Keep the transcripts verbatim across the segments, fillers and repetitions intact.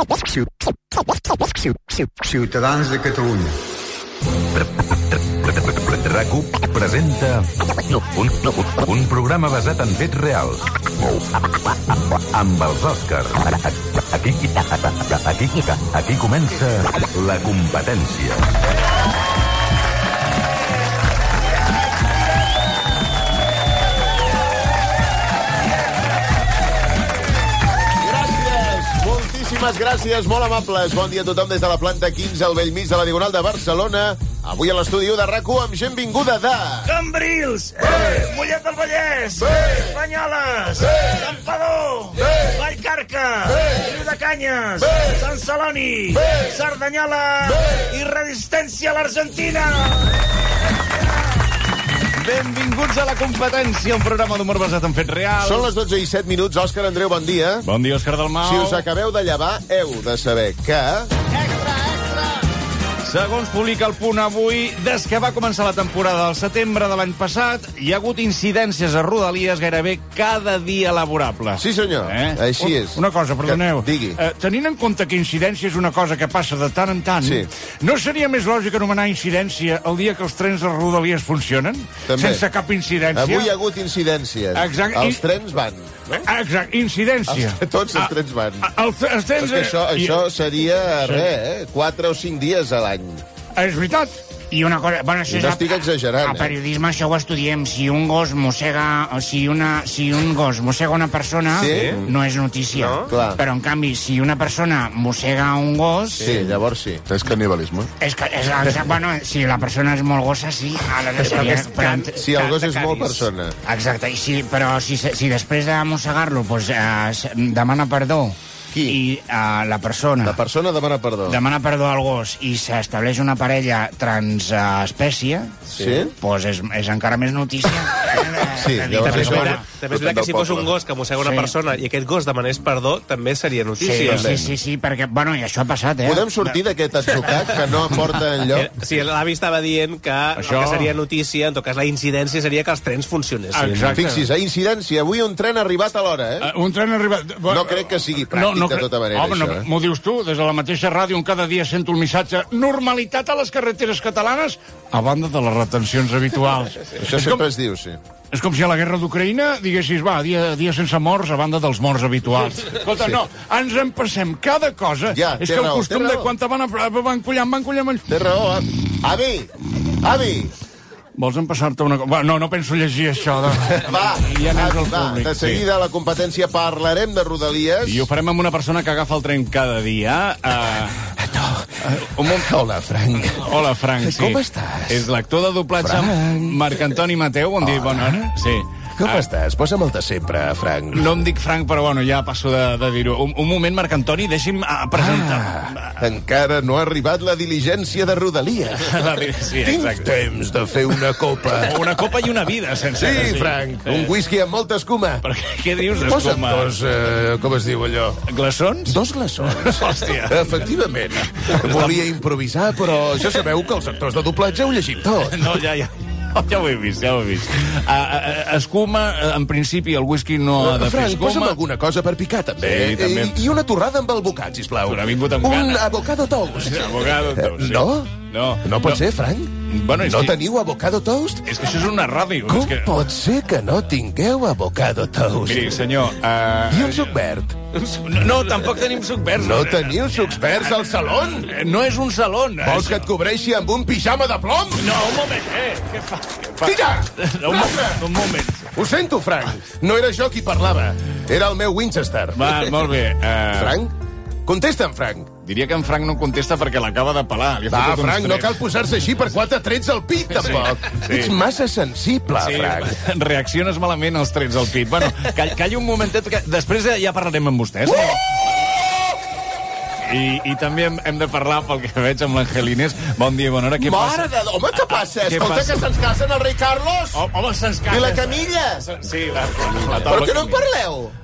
Ciutadans de Catalunya. RAC1 presenta un, un programa basat en fets reals amb els Òscars. Aquí, aquí, aquí comença la competència. Moltíssimes gràcies, molt amables. Bon dia a tothom des de la planta quinze al Bellmig de la Diagonal de Barcelona. Avui a l'estudi u de RAC u amb gent vinguda de... Cambrils, eh, Mollet del Vallès, eh, Banyoles, eh, Campador, eh, Vallcarca, eh, Riudecanyes, eh, Sant Celoni, eh, Cerdanyola eh, i Resistència a l'Argentina. Benvinguts a la competència, un programa d'humor basat en fets reals. Són les dotze i set minuts. Òscar Andreu, bon dia. Bon dia, Òscar Dalmau. Si us acabeu de llevar, heu de saber que... Extra, extra! Segons publica el Punt avui, des que va començar la temporada del setembre de l'any passat, hi ha hagut incidències a Rodalies gairebé cada dia laborable. Sí, senyor. Eh? Així és. Una cosa, perdoneu. Que, digui. Eh, tenint en compte que incidència és una cosa que passa de tant en tant, sí. No seria més lògic anomenar incidència el dia que els trens de Rodalies funcionen? També. Sense cap incidència? Avui hi ha hagut incidències. Exacte. Els trens van. No? Exacte, incidència. Els, tots els trens van. A, a, els, els trens... Però és que això, això seria, sí. res, eh? Quatre o cinc dies a l'any. És veritat. I una cosa... Bueno, això no és estic exagerant, a, a periodisme això ho estudiem. Si un gos mossega... O si, una, si un gos mossega una persona, sí? No és notícia. No? Però, en canvi, si una persona mossega un gos... Sí, llavors sí. És canibalisme. És que, és, bueno, si la persona és molt gossa, sí. Seria, però, si el gos és molt persona. Exacte. I si, però si, si després de mossegar-lo doncs, eh, demana perdó... Qui? I uh, la persona... La persona demana perdó. Demana perdó al gos i s'estableix una parella transespècie, sí? Doncs és, és encara més notícia. Sí, llavors també, això... també, també és veritat que si fos un gos que mossega una sí. persona i aquest gos demanés perdó, també seria notícia. Sí, sí, sí, sí, perquè, bueno, i això ha passat, eh? Podem sortir d'aquest atzucac que no aporta enlloc? Sí, l'avi estava dient que això... el que seria notícia, en tot cas la incidència seria que els trens funcionessin. Exacte. Fixis, a incidència, avui un tren ha arribat a l'hora, eh? Uh, un tren ha arribat... No crec que sigui pràctic, no, no, de tota manera, home, això. No, m'ho dius tu, des de la mateixa ràdio on cada dia sento el missatge normalitat a les carreteres catalanes, a banda de les retencions habituals. Això sempre com... es diu, sí. És com si a la guerra d'Ucraïna diguessis, va, dia, dia sense morts a banda dels morts habituals. Escolta, sí. No, ens en passem cada cosa. Ja, és que el raó, costum de quan te van, a, van collant, van collant... Té raó, avi, avi. Vols empassar-te una cosa? No, no penso llegir això. De... Va, ja avi, va, de seguida a la competència parlarem de Rodalies. I ho farem amb una persona que agafa el tren cada dia. Uh... No. Uh, Hola, Frank. Hola, Frank, sí. Com estàs? És l'actor de doblatge Marc Antoni Mateu. Bon dia, bona hora. Sí. Com uh, estàs? Posa'm el de sempre, Frank. No em dic Frank, però bueno, ja passo de, de dir-ho. Un, un moment, Marc Antoni, deixi'm uh, presentar. Ah, encara no ha arribat la diligència de Rodalies. La, sí, Tinc temps de fer una copa. Una copa i una vida, sense... Sí, sí. Frank, sí. Un whisky amb molta escuma. Però què, què dius d'escuma? Posa'm dos, uh, com es diu allò? Glaçons? Dos glaçons. Hòstia. Efectivament. Volia improvisar, però ja sabeu que els actors de doblatge ho llegim tot. No, ja, ja. Ja ho he vist, ja ho he vist. Uh, uh, escuma, uh, en principi, el whisky no ha de Frank, fer escuma. posa'm alguna cosa per picar, també. Sí, també. I, I una torrada amb albocat, sisplau. Però ha vingut amb Un gana. avocado toast. Avocado toast, sí. No? No. No pot no. ser, Frank? Bueno, no que... teniu avocado toast? És que això és una ràdio. Com és que... pot ser que no tingueu avocado toast? Miri, senyor... Uh... I un suc verd? No, no, tampoc tenim suc verd. No teniu sucs verds al saló? No és un saló. Vols que et cobreixi amb un pijama de plom? No, un moment, eh? Què fa? Què fa? Tira! No, un, moment, un moment. Ho sento, Frank. No era jo qui parlava. Era el meu Winchester. Va, molt bé. Uh... Frank? Contesta'm, Frank. Diria que en Frank no contesta perquè l'acaba de pelar. Va, Frank, no cal posar-se així per quatre trets al pit, tampoc. Sí, sí. Ets massa sensible, sí, Frank. Reacciones malament als trets al pit. Bueno, call, calli un momentet, que després ja parlarem amb vostès. Uh! I, I també hem, hem de parlar, pel que veig, amb l'Angelines. Bon dia, bona hora, què Mare passa? de... Home, què passa? Ah, què Escolta, passa? que se'ns casen el rei Carlos. Oh, home, se'ns casen. I la Camilla. Sí, la, la Però que no en parleu?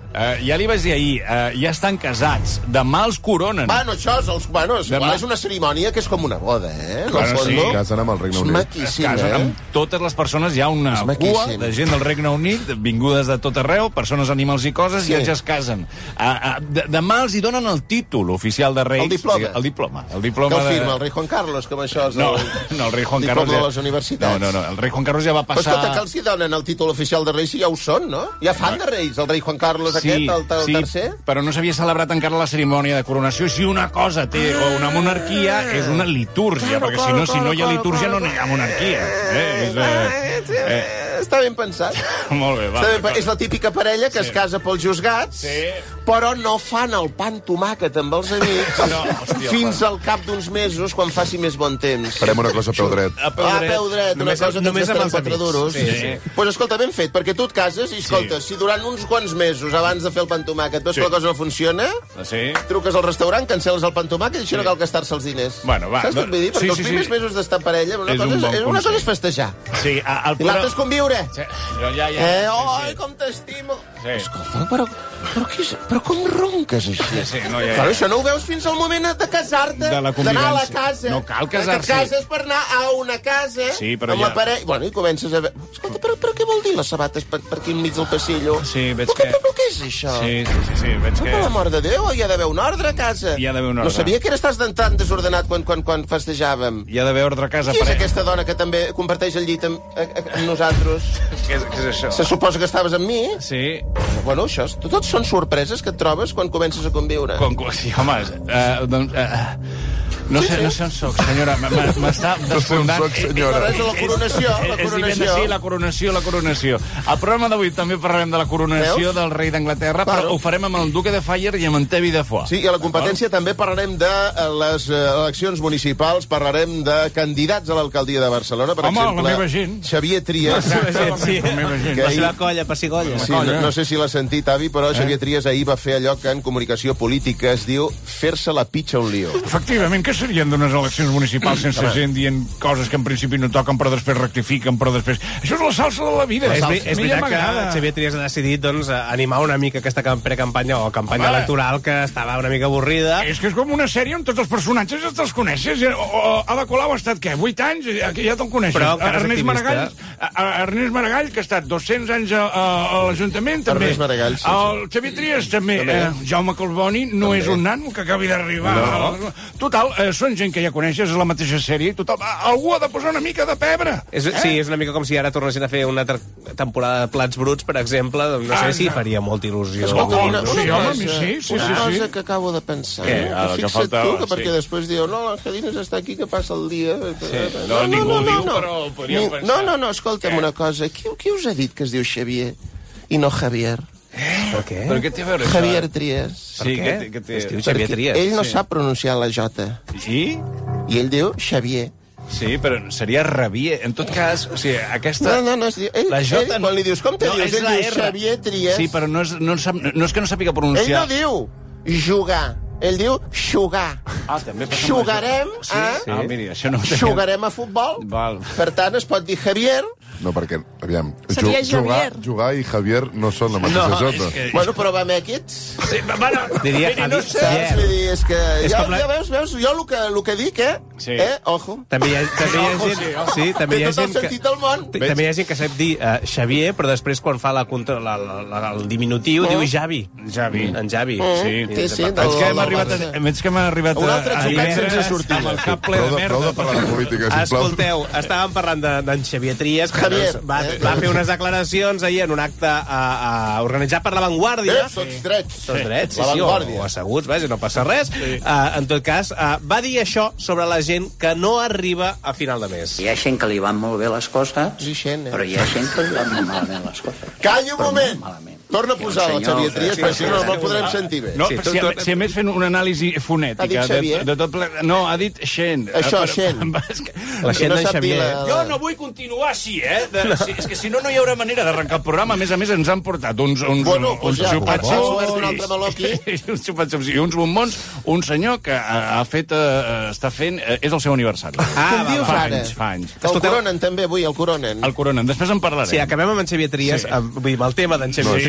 Uh, ja li vaig dir ahir, uh, ja estan casats. Demà els coronen. Bueno, això és, els, bueno, és, Demà... és una cerimònia que és com una boda, eh? En Bueno, el sí. fons, Casen amb el Regne és Unit. maquíssim, Casen eh? amb totes les persones, hi ha una És cua maquíssim. de gent del Regne Unit, vingudes de tot arreu, persones, animals i coses, Sí. i ells es casen. Uh, uh, de, demà els hi donen el títol oficial de Reis. El diploma. El diploma. El Que diploma el de... firma el rei Juan Carlos, com això és No, el, no, el rei Juan el Carlos... diploma Ja... de les universitats. No, no, no, el rei Juan Carlos ja va Però passar... escolta, que els hi donen el títol oficial de rei si ja ho són, no? Ja fan de reis, el rei Juan Carlos aquest, el, el sí, tercer. però no s'havia celebrat encara la cerimònia de coronació. Si una cosa té o una monarquia, és una litúrgia, perquè si no, si no hi ha litúrgia no hi ha monarquia. Eh? És, eh, eh. Està ben pensat. Molt bé, va. Està ben, pe- és la típica parella que Sí. es casa pels juzgats, Sí. però no fan el pa amb tomàquet amb els amics No, hòstia, fins al cap d'uns mesos, quan faci més bon temps. Farem una cosa a peu dret. A peu Ah, dret. peu dret, una Només- cosa que només ens amb gastarem els quatre amics. duros. Sí, sí. Pues escolta, ben fet, perquè tu et cases i, escolta, si durant uns quants mesos abans de fer el pa amb tomàquet veus Sí. que la cosa no funciona, Sí. truques al restaurant, cancel·les el pa amb tomàquet i això no cal gastar-se els diners. Bueno, va, Saps què et vull dir? sí, Perquè sí, els primers sí. mesos d'estar en parella, una, És cosa, un és, bon és, una cosa consell. és festejar. Sí, a- el I l'altre és conviure. Sí, jo ja, ja. Eh, sí, oi, sí. com t'estimo. Sí. Escolta, però, però, què és, però com ronques així? Sí, no, ja, ja. Però això no ho veus fins al moment de casar-te, De la d'anar a la convivència. casa. No cal Que casar-se. et cases per anar a una casa Sí, però amb ja- la parella. Bueno, i comences a veure... Escolta, però, però què vol dir les sabates per, per aquí enmig del passillo? Sí, veig però, que- Però, però què és això? Sí, sí, sí, sí, veig Per que... l'amor de Déu, hi ha d'haver un ordre a casa. Hi ha d'haver un No ordre. sabia que eres tan, tan desordenat quan, quan, quan festejàvem. Hi ha d'haver ordre a casa. Qui és per- aquesta dona que també comparteix el llit amb, amb nosaltres? Què és, què és això? Se suposa que estaves amb mi? Sí. Bueno, això, és- tot són sorpreses que et trobes quan comences a conviure. Com, com, sí, home, uh, doncs... Uh, no, sé, no sé on soc, senyora. M- m- M'està No sé on desfondant. soc, senyora. És la coronació, la És coronació. divendres, sí, la coronació, la coronació. Al programa d'avui també parlarem de la coronació Veus? del rei d'Anglaterra, Claro. però ho farem amb el duque de Fire i amb en Tevi de Foix. Sí, i a la competència també parlarem de eh, les eh, eleccions municipals, parlarem de candidats a l'alcaldia de Barcelona, per Home, exemple, la meva gent. Xavier Trias. Sí, La meva gent. Que la ahir- seva colla, pessigolla. Sí, no, no sé si l'ha sentit, avi, però Xavier Trias ahir va fer allò que en comunicació política es diu fer-se la pitxa un lío. Efectivament, què serien d'unes eleccions municipals sense gent dient coses que en principi no toquen, però després rectifiquen, però després... Això és la salsa de la vida. És, A veri- és mi ja veritat que m'agrada. Xavier Trias ha decidit doncs, animar una mica aquesta cam- precampanya o campanya Home. electoral que estava una mica avorrida. És que és com una sèrie on tots els personatges ja te'ls coneixes. O, o, Ada Colau ha estat, què, vuit anys? Aquí ja te'l coneixes. Però encara és Ernest activista. Maragall, a- a- Ernest Maragall, que ha estat dos-cents anys a, a, a l'Ajuntament, també. Ernest Maragall, sí, sí. El Xavier Trias, també. També. Eh, Jaume Colboni no També. és un nano que acabi d'arribar. No. Total, eh, són gent que ja coneixes, és la mateixa sèrie. Total, algú ha de posar una mica de pebre. És, eh? Sí, és una mica com si ara tornessin a fer una altra temporada de Plats Bruts, per exemple. Doncs no sé Ah, si no. faria molta il·lusió. Escolta, Oh, una, una sí, cosa, home, sí, sí, una sí, sí. cosa que acabo de pensar. Què? eh? Ah, el que Fixa't faltava, tu, que perquè sí. després diu, no, l'Angelines està aquí, que passa el dia. Sí. No, ningú ho diu, però ho podríem Ni- pensar. No, no, no, escolta'm una cosa. Qui, qui us ha dit que es diu Xavier i no Javier? Per què? Però què té a veure això? Javier Trias. Sí, Per que què? té, que té... Es diu Xavier Perquè Trias. ell no sí. sap pronunciar la J. Sí? I ell diu Xavier. Sí, però seria Rabier. En tot cas, o sigui, aquesta... No, no, no, es diu... Ell, La J ell, no- quan li dius, com te no, dius? és Ell la diu R. Xavier Trias. Sí, però no és, no, sap, no és que no sàpiga Ell pronunciar. no diu jugar. Ell diu xugar. Ah, també passa amb Xugarem això. a... Sí, ah, miri, això no ho tenia. Xugarem a futbol. Val. Per tant, es pot dir Javier. No, perquè, aviam, Seria ju- jugar, Javier. jugar i Javier no són la mateixa No, jota. és que- Bueno, però va amb aquests. Sí, bueno, Diria miri, no Javi- sé. Saps? Vull dir, és que... És Ja, com la- ja veus, veus, jo el que, el que dic, eh? Sí. Eh? Ojo. També hi ha, també hi ha Ojo, gent... sí, ojo. Sí, també Té hi ha tot el gent que... sentit del món. T- També hi ha gent que sap dir uh, Xavier, però després quan fa la, contra, la, la, la, el diminutiu Oh. diu Javi. Javi. En Javi. Sí. Sí, sí, Veig del- que hem del arribat, a, Barça. veig que hem arribat Un a, altre a xocat divendres sense sortida. amb el cap ple Prou de de, prou de merda. parlar de política, sisplau. Escolteu, estàvem parlant de- d'en Xavier Trias, que Javier, doncs, va, eh? va fer unes declaracions ahir en un acte a, a, organitzat per La Vanguardia. Eh, tots drets. Tots drets, sí, La sí, o, Vanguardia. o asseguts, vaja, no passa res. Sí. Uh, en tot cas, uh, va dir això sobre la gent que no arriba a final de mes. Hi ha gent que li van molt bé les coses, Sí, gent, eh? però hi ha gent que li van molt malament les coses. Calla un Però moment. molt malament. Torna a Hi ha un posar el senyor- Xavier Trias, Sí, perquè sí, si no, no sí, el podrem sí. sentir bé. No, Sí, sí, tot- si, tot- si a més fent una anàlisi Ha fonètica dit de, Xavier? de tot ple... No, ha dit Xen. Això, Eh, però- Xen. és que- La gent no d'en sap dir Xavier. la- Jo no vull continuar així, eh? De, si, és que si no, no hi haurà manera d'arrencar el programa. A més a més, ens han portat uns, uns, Bueno, uns doncs ja, xupats has obert un altre meló aquí. uns xupats i uns bombons. Un senyor que ha, ha fet, eh, està fent... Eh, és el seu aniversari. Què em va, dius fa ara? anys, fa anys. Que el coronen també avui, el coronen. El coronen. Després en parlarem. Sí, acabem amb en Xavier Trias, Sí. amb, vull dir, amb el tema d'en Xavier Sí, Trias.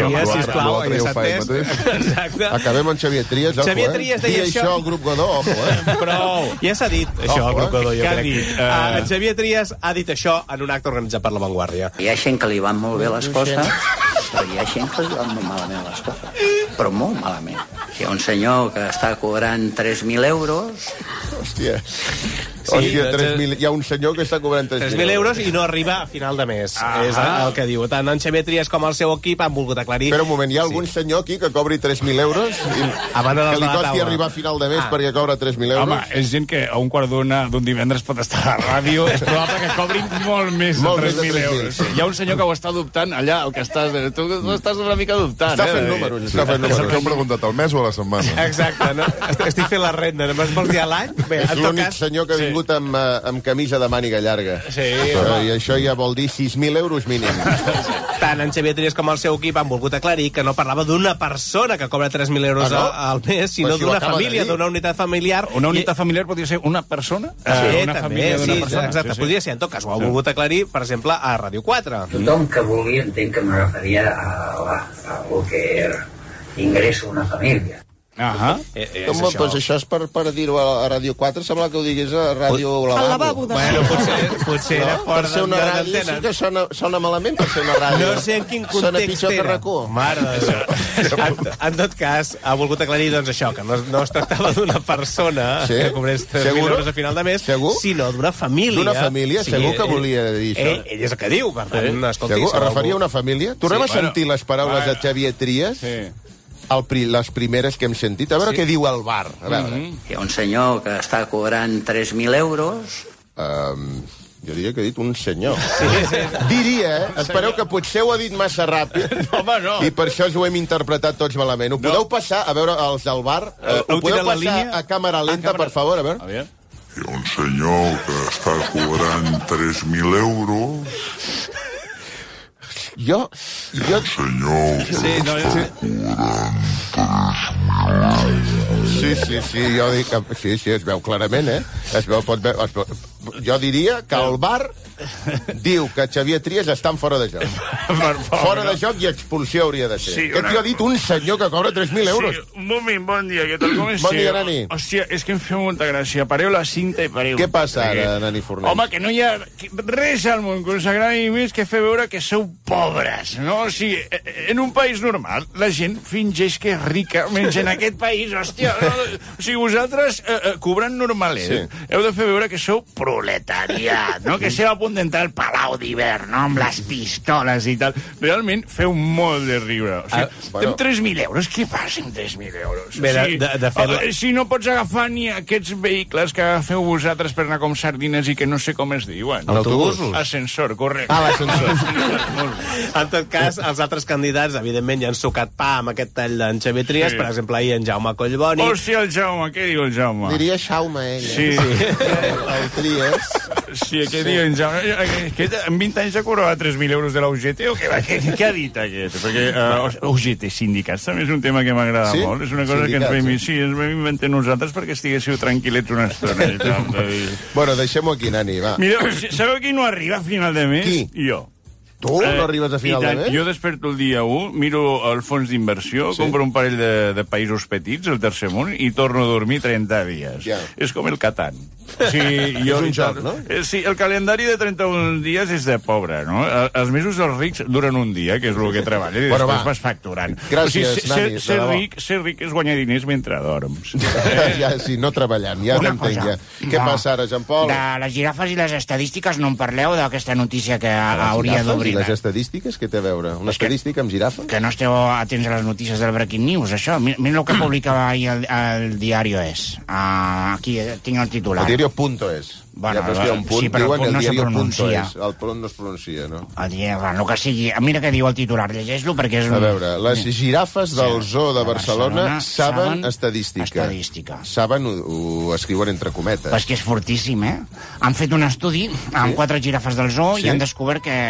Trias, sisplau, L'altre ja ho hagués fa ell atès. mateix. Exacte. Acabem amb Xavier Trias, ojo, Xavier eh? Trias deia Dia això. això al grup Godó, ojo, eh? Prou. Ja s'ha dit, això, Ojo, al grup Godó, jo Què ha crec. dit? Uh... Uh, Xavier Trias ha dit això en un acte organitzat per La Vanguardia. Hi ha gent que li van molt bé les coses, però hi ha gent que li van molt malament les coses. Però molt malament. Hi ha un senyor que està cobrant tres mil euros... Hòstia. Hòstia, tres mil... Hi ha un senyor que està cobrant tres mil euros i no arriba a final de mes. Ah, és el que diu. Tant en Xavier Trias com el seu equip han volgut aclarir... Espera un moment, hi ha algun sí. senyor aquí que cobri tres mil euros i a banda que dels li de la costi taula. arribar a final de mes ah. perquè cobra tres mil euros? Home, és gent que a un quart d'una d'un divendres pot estar a la ràdio. És probable que cobrin molt més de Molt més tres de mil tres mil, euros. sí. Hi ha un senyor que ho està dubtant allà, el que estàs... Tu, tu estàs una mica dubtant, Està eh? fent números, Sí. està fent És el que números. heu preguntat, al mes o a la setmana? Exacte, no? Estic fent la renda, només vols dir a l'any? Bé, És en tot l'únic cas... senyor que ha vingut amb, eh, amb camisa de màniga llarga. Sí, Però, I això ja vol dir sis mil euros mínim. tant en Xavier Trias com el seu equip han volgut aclarir que no parlava d'una persona que cobra tres mil euros Ah, no? a- al mes, sinó Però si ho d'una acaba de família, dir. d'una unitat familiar. Una unitat familiar podria ser una persona? Sí, Eh, una també, família d'una sí, persona. exacte, podria ser. En tot cas, ho ha volgut aclarir, per exemple, a Ràdio quatre. Tothom que vulgui entenc que me referia a, la, a el que era ingresso a una família. Ahà. Eh, eh, Com, és doncs això és per, per dir-ho a, a Ràdio quatre, sembla que ho digués a Ràdio Lavabo. Al lavabo de... Bueno, potser, potser era No? fora Per ser una de- ràdio d'antena. sí que sona, sona malament per ser una ràdio. No sé en quin Sona context pitjor que era. RAC1. Mare de Déu. En, en tot cas, ha volgut aclarir doncs, això, que no, es- no es tractava d'una persona Sí? que cobrés tres mil Segur? euros a final de mes, Segur? sinó d'una família. D'una família? Segur que ell- volia dir això. Ell, ell és el que diu, per tant, escolti... Segur? si Es algú- referia a una família? Tornem Sí, a sentir les paraules bueno. de Xavier Trias, Sí. el, pri- les primeres que hem sentit. A veure què diu el bar. A veure. Mm-hmm. Hi ha un senyor que està cobrant tres mil euros... Um, jo diria que he dit un senyor. Sí, sí. Diria, eh? Espereu que potser ho ha dit massa ràpid. Home, no. I per això ho hem interpretat tots malament. Ho podeu passar, a veure, els del bar, eh, Heu ho podeu tirat la passar línia? a càmera lenta, A càmera- per favor, a veure? A veure. Hi ha un senyor que està cobrant tres mil euros. Jo... jo... Senyor que Sí, no, està sí. cobrant Sí, sí, sí, jo dic que... Sí, sí, es veu clarament, eh? Es veu, pot veure... Es veu... Jo diria que el bar diu que Xavier Trias estan fora de joc. Fora de joc i expulsió hauria de ser. Sí, Aquest una- tio ha dit un senyor que cobra tres mil euros. Sí, un moment, bon dia, què tal, com esteu? Bon dia, nani. Hòstia, és que em feu molta gràcia. Pareu la cinta i pareu. Què passa ara, Perquè- nani Fornells? Home, que no hi ha res al món que us agradi més que fer veure que sou pobres, no? O sigui, en un país normal, la gent fingeix que és rica, menys en aquest país, hòstia, no? O sigui, vosaltres, eh, eh, cobrant normalet, Sí. heu de fer veure que sou proletariat, no? Que esteu a punt d'entrar al Palau d'Hivern, no? Amb les pistoles i tal. Realment, feu molt de riure. O sigui, Ah, bueno. amb tres mil euros, què fas amb tres mil euros? Bé, de- O sigui, de- de fet, la- eh, si no pots agafar ni aquests vehicles que agafeu vosaltres per anar com sardines i que no sé com es diuen. Autobusos. Ascensor, correcte. Ah, l'ascensor. Molt bé. En tot cas, els altres candidats, evidentment, ja han sucat pa amb aquest tall d'en Xavier Trias. Sí. Per exemple, ahir en Jaume Collboni. Hòstia, el Jaume, què diu el Jaume? Diria Xaume, ell. Sí, El Trias. sí, què diu en Jaume? Aquest, en vint anys ha cobrat tres mil euros de la U G T o què, va? què, què ha dit aquest? Perquè uh, U G T, sindicats, també és un tema que m'agrada Sí? molt. És una cosa que ens Sindicats, vam, eh? sí, ens vam inventar nosaltres perquè estiguéssiu tranquil·lets una estona. I tal, de- Bueno, deixem-ho aquí, nani, va. Mireu, sabeu qui no arriba a final de mes? Qui? Jo. Tu no arribes a final i de tant, mes? Jo desperto el dia u, miro el fons d'inversió, Sí. compro un parell de, de països petits, el tercer món, i torno a dormir trenta dies. Ja. És com el Catan. Sí, jo, És un joc, no? Eh, Sí, el calendari de trenta-un dies és de pobre, no? El- Els mesos dels rics duren un dia, que és el que treballa, i Bueno, després va. vas facturant. Gràcies, o sigui, ser, Nani, de ser, debò. ric, ser ric és guanyar diners mentre dorms. Ja, sí, no treballant, ja Una t'entenc, cosa. ja. Què No. passa ara, Jean Paul? De les girafes i les estadístiques no en parleu d'aquesta notícia que Les hauria girafes d'obrir. I les estadístiques, què té a veure? Una És que- estadística amb girafes? Que no esteu atents a les notícies del Breaking News, això. Mira, mira el que publicava ahir el, el Diario Es. Uh, aquí eh, tinc el titular. El diario punto es. Bueno, ja, però és que hi ha un punt, sí, però el diuen punt el no se diario punto pronuncia. es. El punt no es pronuncia, no? El diario, bueno, el que sigui. Mira què diu el titular, llegeix-lo perquè és un... A veure, les girafes del zoo de de Barcelona Barcelona saben saben estadística. estadística. Saben, ho, ho escriuen entre cometes. Però és que és fortíssim, eh? Han fet un estudi amb quatre girafes del zoo Sí? i han descobert que,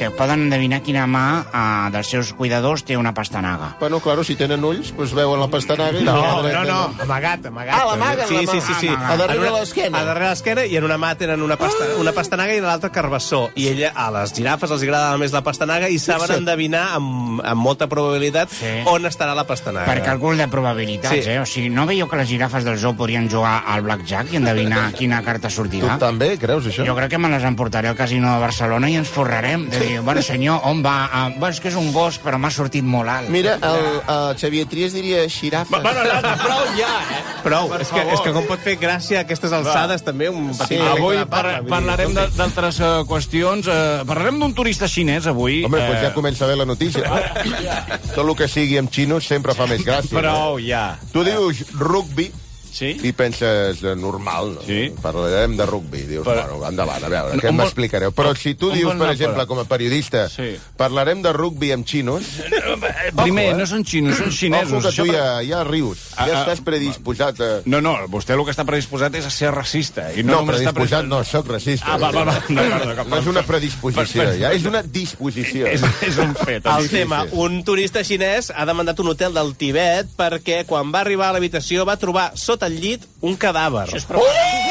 que poden endevinar quina mà uh, dels seus cuidadors té una pastanaga. Bueno, claro, si tenen ulls, doncs veuen la pastanaga i... No, la no, no, amagat, amagat. Ah, l'amaguen, sí, sí, sí, sí. A darrere de l'esquena. A darrere de l'esquena, i en una mà tenen una, pasta, una pastanaga i en l'altra carbassó. I ella, a les girafes els agrada més la pastanaga i saben endevinar amb, amb molta probabilitat sí. on estarà la pastanaga. Per càlcul de probabilitats, sí. eh? O sigui, no veieu que les girafes del zoo podrien jugar al blackjack i endevinar quina carta sortirà? Tu també creus, això? Jo crec que me les emportaré al casino de Barcelona i ens forrarem. De dir, bueno, senyor, on va? Ah, bueno, és que és un gos, però m'ha sortit molt alt. Mira, el, el Xavier Trias diria xirafa. Bueno, no, no, prou ja, eh? Prou. És que, és que com pot fer gràcia a aquestes alçades, també, un petit... Sí, avui par parlarem d'altres uh, qüestions. Uh, parlarem d'un turista xinès, avui. Home, uh... doncs ja comença bé la notícia. Tot el que sigui amb xinos sempre fa més gràcia. Prou, ja. Tu dius rugby... Sí? I penses de normal, no? Sí. Parlarem de rugby. Dius, Però... bueno, endavant, a veure, què m'explicareu? Però si tu dius, per exemple, com a periodista, sí. parlarem de rugby amb xinos... Primer, Ojo, eh? no són xinos, són xinesos. Ojo, que tu ja, ja rius. Ja ah, estàs predisposat a... No, no, vostè el que està predisposat és a ser racista. I no, no predisposat no, sóc racista. Ah, va, va, va. No, no, no, no és una predisposició, ja és una disposició. És, és un fet. El tema, un turista xinès ha demandat un hotel del Tibet perquè quan va arribar a l'habitació va trobar sota el llit un cadàver. Això és oh!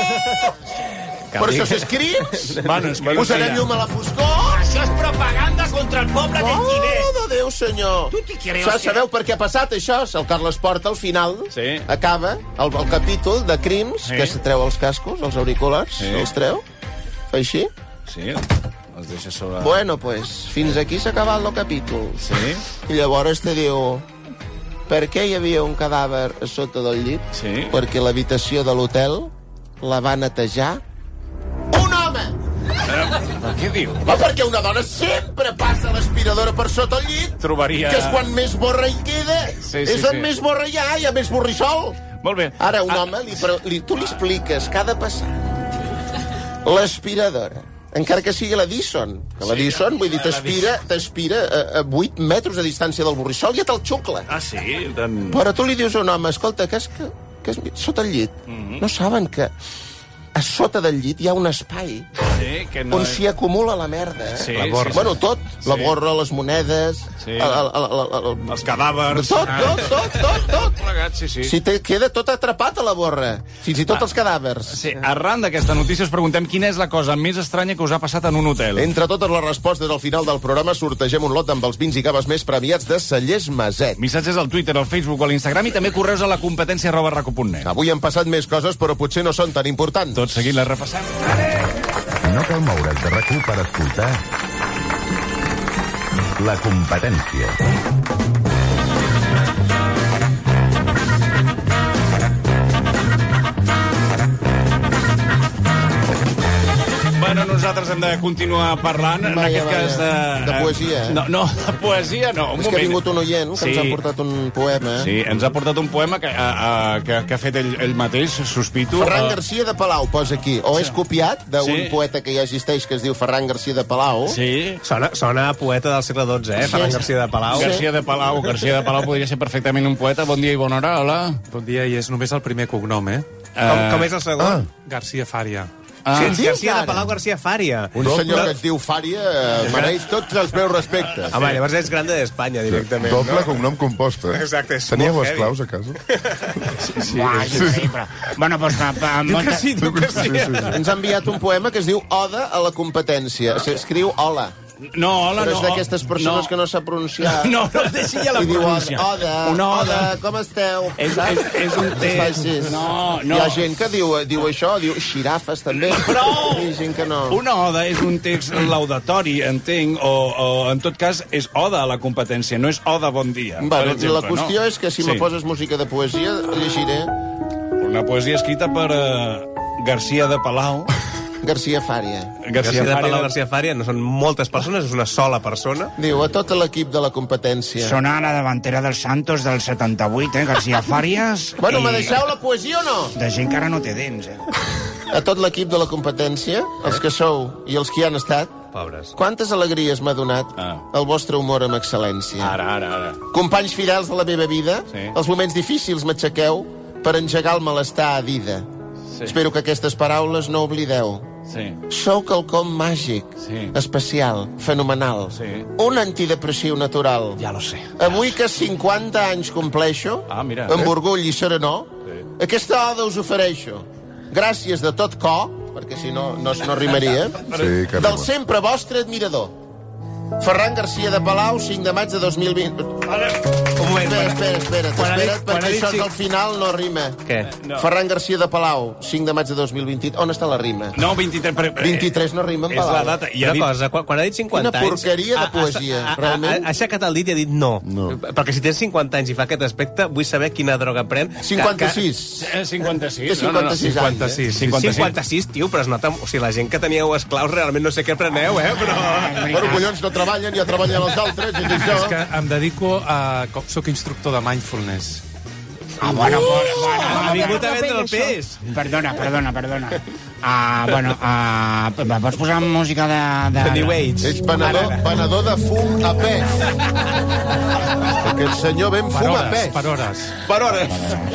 Però això s'escrits? Bueno, posarem llum a la foscor? Això és propaganda contra el poble del Tibet. Oh, de Déu, senyor. Tu t'hi creus? Sa, sabeu per què ha passat això? El Carles Porta, al final, sí. acaba el, el capítol de crims, sí. que se treu els cascos, els auriculars, sí. els treu, així. Sí, els deixa sobre... Bueno, pues, fins aquí s'ha acabat el capítol. Sí. I llavors te diu... Per què hi havia un cadàver a sota del llit? Sí. Perquè l'habitació de l'hotel la va netejar un home! Però què diu? Va, perquè una dona sempre passa l'aspiradora per sota el llit. Trobaria... Que és quan més borra hi queda. Sí, sí, és on sí. més borra hi ha, hi ha més borrissol. Molt bé. Ara, un ah. home, li, li, tu li expliques que ha de passar l'aspiradora, encara que sigui la Dyson. Que la Dyson, vull dir, t'aspira t'aspira a, a vuit metres de distància del borrissol i ja te'l xucla. Ah, sí? Then... Però tu li dius a un home, escolta, que és, que, que és sota el llit. Mm -hmm. No saben que a sota del llit hi ha un espai sí, que no on és... s'hi acumula la merda. Eh? Sí, la borra. Sí, sí. Bueno, tot. Sí. La borra, les monedes... Sí. El, el, el, el, el... Els cadàvers... Tot, tot, tot, tot, tot. Plegat, sí, sí. Si te queda tot atrapat a la borra. Fins i tot ah. els cadàvers. Sí, arran d'aquesta notícia us preguntem quina és la cosa més estranya que us ha passat en un hotel. Entre totes les respostes al final del programa sortegem un lot amb els vins i caves més premiats de Cellers Maset. Missatges al Twitter, al Facebook o a l'Instagram i també correus a la competència arroba raco punt net. Avui han passat més coses, però potser no són tan importants. Tot seguint les repassem. No cal moure's de RAC u per escoltar La Competència. Bueno, nosaltres hem de continuar parlant, en vaya, aquest vaya. cas de... De poesia, eh? No, no, de poesia no. Un És moment. que ha vingut un oient que sí. ens ha portat un poema. Eh? Sí, ens ha portat un poema que, a, a, que, que ha fet ell, ell mateix, sospito. Ferran uh... Garcia de Palau, posa aquí. O sí. és copiat d'un sí. poeta que ja existeix que es diu Ferran Garcia de Palau. Sí. Sona, sona a poeta del segle dotze, eh? Sí. Ferran Garcia de Palau. Sí. Garcia de Palau. Garcia de Palau podria ser perfectament un poeta. Bon dia i bona hora, hola. Bon dia, i és només el primer cognom, eh? Uh... Com, com és el segon? Ah. Garcia Fària. Ah. Sí, Garcia de Palau Garcia Fària. Un senyor que es diu Fària eh, mereix tots els meus respectes. Home, llavors és grande d'Espanya, directament. Doble no? cognom compost, eh? Exacte, és Teníeu molt esclaus a casa? Sí, sí, sí, sí, però... Bueno, doncs... Pa, pa, Diu que sí, diu que sí. Sí, sí, sí. Ens ha enviat un poema que es diu Oda a la competència. S'escriu Hola. No, hola, Però és no. d'aquestes persones no. que no sap pronunciar. No, no, deixi ja la I diu pronúncia. Oda, Una oda. Oda, com esteu? És, és, és un text. No, no. Hi ha gent que diu, diu això, diu xirafes també. Prou! Hi ha gent que no. Una oda és un text laudatori, entenc, o, o en tot cas és oda a la competència, no és oda bon dia. Bueno, per exemple, la qüestió no? és que si sí. me poses música de poesia, llegiré Una poesia escrita per uh, Garcia de Palau. Garcia Fària. Garcia de Palau Garcia Fària no són moltes persones, és una sola persona. Diu, a tot l'equip de la competència. Sona la davantera dels Santos del setanta-vuit, eh? Garcia Fàries... Bueno, i... me deixeu la poesia o no? De gent que ara no té dents, eh? A tot l'equip de la competència, els que sou i els que hi han estat, Pobres. quantes alegries m'ha donat Ah. el vostre humor amb excel·lència. Ara, ara, ara. Companys fidels de la meva vida, Sí. els moments difícils m'aixequeu per engegar el malestar a vida. Sí. Espero que aquestes paraules no oblideu. Sí. Sou quelcom màgic, Sí. especial, fenomenal. Sí. Un antidepressiu natural. Ja lo sé. Avui que cinquanta anys compleixo, Ah, mira. amb orgull i serenor, Sí. aquesta oda us ofereixo. Gràcies de tot cor, perquè si no, no, no rimaria, Sí, que del rima. sempre vostre admirador. Ferran Garcia de Palau, cinc de maig de dos mil vint. Un moment. Espera, espera, espera, Quan ha dit- espera't, quan ha perquè dit això cinc- al final no rima. Què? No. Ferran Garcia de Palau, cinc de maig de dos mil vint. On està la rima? No, vint-i-tres... Per... vint-i-tres no rima amb És la Palau. data. I Una ha dit... cosa, quan, quan ha dit cinquanta Quina anys... porqueria de ha- ha- poesia, ha- ha- realment. Ha, ha aixecat el dit i ha dit no. No. Perquè si tens cinquanta anys i fa aquest aspecte, vull saber quina droga pren. cinquanta-sis. Eh, cinquanta-sis. Té cinquanta-sis anys, cinquanta-sis. cinquanta-sis. cinquanta-sis, tio, però es nota... O sigui, la gent que teníeu esclaus realment no sé què preneu, eh? Però... Bueno, collons, no treballen, ja treballen els altres, és això. És que em dedico a... com- Soc instructor de mindfulness. Ah, bueno, bueno, bueno, Ha vingut a bueno, vendre el pes. Perdona, perdona, perdona. Ah, bueno, ah, pots posar música de... de... The New Age. És venedor, venedor de fum a pes. Aquest senyor ben Per fum a hores, pes. per hores. Per hores.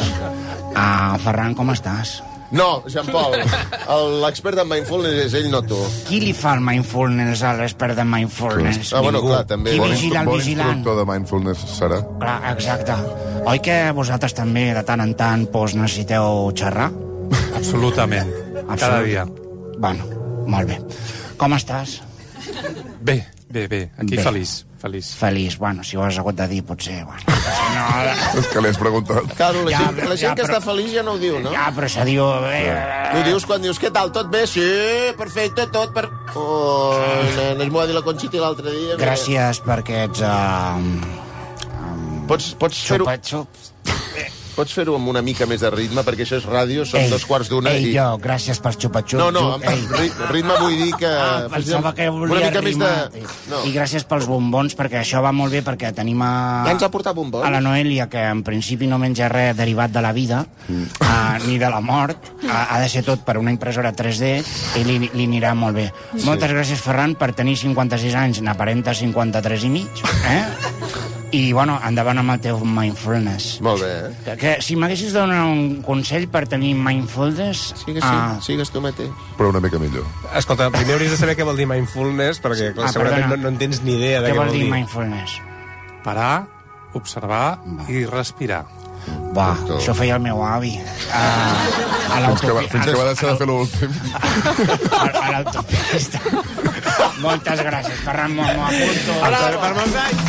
Ah, Ferran, com estàs? No, Jean Paul, el- l'expert en mindfulness és ell, no tu. Qui li fa el mindfulness a l'expert de mindfulness? Ah, bueno, Ningú. clar, també. Qui Bon vigila el bon vigilant? instructor de mindfulness serà. Clar, exacte. Oi que vosaltres també, de tant en tant, doncs, necessiteu xerrar? Absolutament. Cada dia. Bueno, molt bé. Com estàs? Bé, bé, bé. Aquí Bé. feliç, feliç. Feliç. Bueno, si ho has hagut de dir, potser... Bueno, potser no... És que li has preguntat. Claro, la Ja, gent, però- la gent ja, que però- està feliç ja no ho diu, no? Ja, però això diu... Eh, Tu dius quan dius, què tal, tot bé? Sí, perfecte, tot per... Oh, nenes, m'ho va dir la Conxita l'altre dia. Gràcies per aquests... Uh, Pots, pots fer-ho xupatxups. pots fer-ho amb una mica més de ritme, perquè això és ràdio, són Ei, dos quarts d'una Ei, i... jo, gràcies per xupatxups. No, no, amb, amb ri- ritme vull dir que... Ah, pensava que una volia mica més rimar. de... No. I gràcies pels bombons, perquè això va molt bé, perquè tenim a... Ja ens ha portat bombons? A la Noelia, que en principi no menja res derivat de la vida, Mm. uh, ni de la mort. Uh, ha de ser tot per una impressora tres D i li, li anirà molt bé. Sí. Moltes gràcies, Ferran, per tenir cinquanta-sis anys, n'aparenta cinquanta-tres i mig, eh? I, bueno, endavant amb el teu mindfulness. Molt bé, eh? Que, que si m'haguessis de donar un consell per tenir mindfulness... Sigues, ah. sigues tu mateix. Però una mica millor. Escolta, primer hauries de saber què vol dir mindfulness, perquè clar, Ah, segurament no, perdona. no en tens ni idea de Què què vol dir dir. mindfulness? Parar, observar i respirar. Va, Doctor. això feia el meu avi. A, a Fins que, va, l'autopista. fins que va deixar de fer l'últim. A, a l'autopista. Moltes gràcies, Ferran, m'ho m'ho apunto. Per molts anys.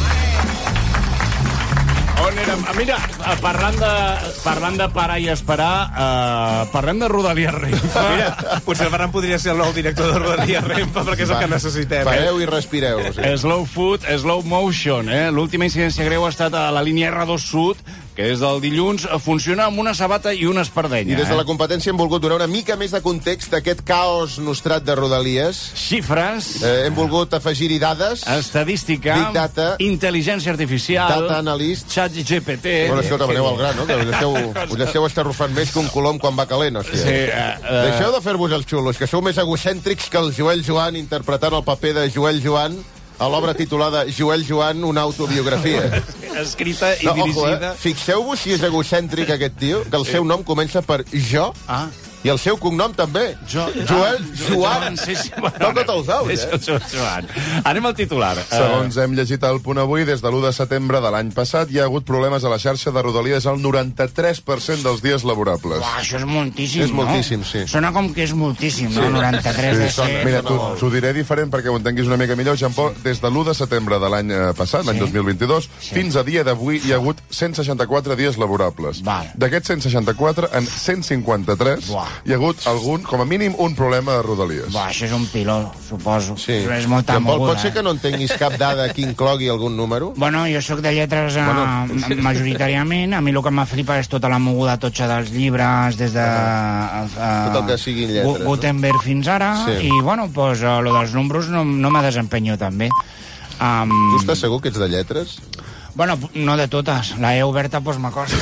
On érem? Ah, mira, eh, parlant de, parlant de parar i esperar, uh, parlem de Rodalies Renfe. Mira, potser el Ferran podria ser el nou director de Rodalies Renfe, perquè és el que necessitem. Eh? Pareu i respireu. Sí. Slow food, slow motion, eh? L'última incidència greu ha estat a la línia R dos Sud, que des del dilluns funciona amb una sabata i una espardenya. I des de la eh? competència hem volgut donar una mica més de context d'aquest caos nostrat de Rodalies. Xifres, Eh, hem volgut afegir-hi dades. estadística, Big data, intel·ligència artificial, data analyst. xat G P T... Bueno, escolta, aneu al gra, no? Que us deixeu, us deixeu estar rufant més que un colom quan va calent, hòstia. Sí, eh, eh. Deixeu de fer-vos els xulos, que sou més egocèntrics que el Joel Joan interpretant el paper de Joel Joan a l'obra titulada Joel Joan, una autobiografia. Escrita i No, ojo, dirigida... eh? Fixeu-vos si és egocèntric aquest tio, que el seu nom comença per Jo, Ah, i el seu cognom també. Jo, Joel ah, Joan. Sí, sí, bueno, Toca't els ous, és eh? el Joel Joan. Anem al titular. Segons hem llegit al Punt Avui, des de l'u de setembre de l'any passat hi ha hagut problemes a la xarxa de Rodalies al noranta-tres per cent dels dies laborables. Uah, això és moltíssim, És no? moltíssim, sí. Sona com que és moltíssim, no? noranta-tres de ser... Mira, t'ho t'ho diré diferent perquè ho entenguis una mica millor. Jean Paul, des de l'u de setembre de l'any eh, passat, l'any Sí. dos mil vint-i-dos, Sí. fins a dia d'avui hi ha hagut cent seixanta-quatre dies laborables. Val. D'aquests cent seixanta-quatre, en cent cinquanta-tres Buah. hi ha hagut algun, com a mínim, un problema a Rodalies. Buah, això és un piló, suposo. Sí. Però és molta Jean Paul, moguda. pot ser que no entenguis cap dada que inclogui algun número? Bueno, jo sóc de lletres eh, Bueno. majoritàriament. A mi el que m'ha flipat és tota la moguda totxa dels llibres, des de... Uh, Tot el que siguin lletres, no? Gutenberg fins ara. Sí. I, bueno, pues, uh, lo dels números no, no me desempenyo tan bé. Um, Tu estàs segur que ets de lletres? Bueno, no de totes. La E oberta, doncs, m'acosta.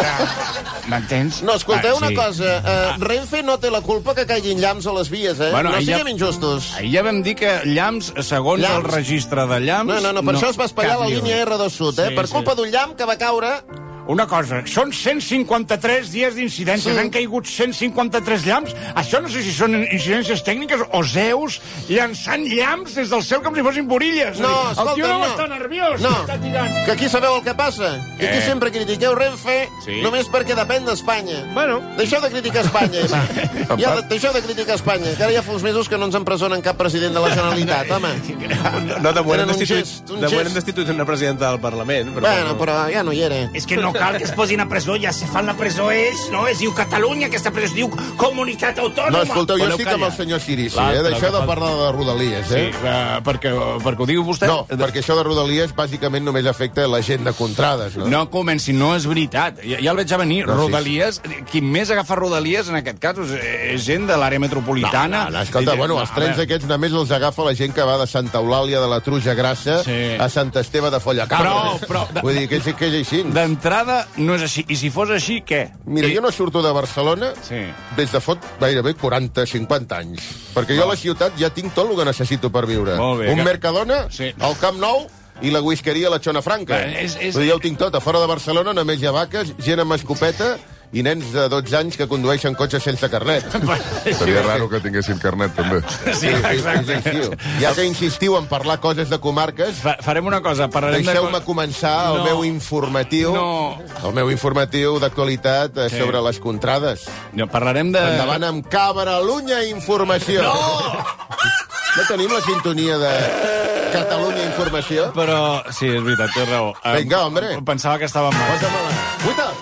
M'entens? No, escolteu Ah, una sí. cosa. Uh, Renfe no té la culpa que caiguin llamps a les vies, eh? Bueno, no ahir ja- siguem injustos. Ahir ja vam dir que Llams, segons Llams. el registre de Llams... No, no, no, per això es va espatllar cap la ni un. línia R dos Sud, eh? Sí, per sí. culpa d'un llamp que va caure una cosa, són cent cinquanta-tres dies d'incidències, sí. Han caigut cent cinquanta-tres llamps, això no sé si són incidències tècniques o Zeus llançant llamps des del cel com si fossin borilles. No, escolta, el tio no, no està nerviós, no. Està tirant. Que aquí sabeu el que passa, que aquí eh. sempre critiqueu Renfe sí. només perquè depèn d'Espanya. Bueno. Deixeu de criticar Espanya, va. Ja, deixeu de criticar Espanya, que ara ja fa uns mesos que no ens empresonen cap president de la Generalitat, home. No, no de moment hem destituït una presidenta del Parlament. Però bueno, però ja no hi era. És que no cal que es posin a presó, ja se fan la presó ells, no? Es diu Catalunya, aquesta presó es diu Comunitat Autònoma. No, escolteu, jo estic amb el senyor Sirici, eh? Deixeu de parlar de Rodalies, eh? Sí, uh, perquè, perquè ho diu vostè? No, perquè això de Rodalies bàsicament només afecta la gent de Contrades, no? No comenci, no és veritat. Ja, ja el veig a venir. No, Rodalies, sí. Qui més agafa Rodalies en aquest cas és, és gent de l'àrea metropolitana. No, no, no, escolta, bueno, els trens aquests només els agafa la gent que va de Santa Eulàlia de la Truja Grassa sí. a Sant Esteve de Follacabra. Però, però... Vull dir que és, que és així. D'entrada no és així. I si fos així, què? Mira, I... jo no surto de Barcelona sí. des de fot gairebé quaranta cinquanta anys. Perquè jo a la ciutat ja tinc tot el que necessito per viure. Bé, Un que... Mercadona, sí. el Camp Nou i la whiskeria La Xona Franca. Bé, és, és... Ja ho tinc tot. A fora de Barcelona només hi ha vaques, gent amb escopeta i nens de dotze anys que condueixen cotxes sense carnet. Seria raro que tinguessin carnet, també. Sí, exacte. Ja que insistiu en parlar coses de comarques, Fa, farem una cosa. Deixeu-me de... començar el no. meu informatiu no. el meu informatiu d'actualitat sí. sobre les contrades. No, parlarem de... Endavant amb Cabralunya Informació. No! No tenim la sintonia de Catalunya Informació? Però, sí, és veritat, té raó. Vinga, hombre. Pensava que estava mal. Posa-me-la. Cuita!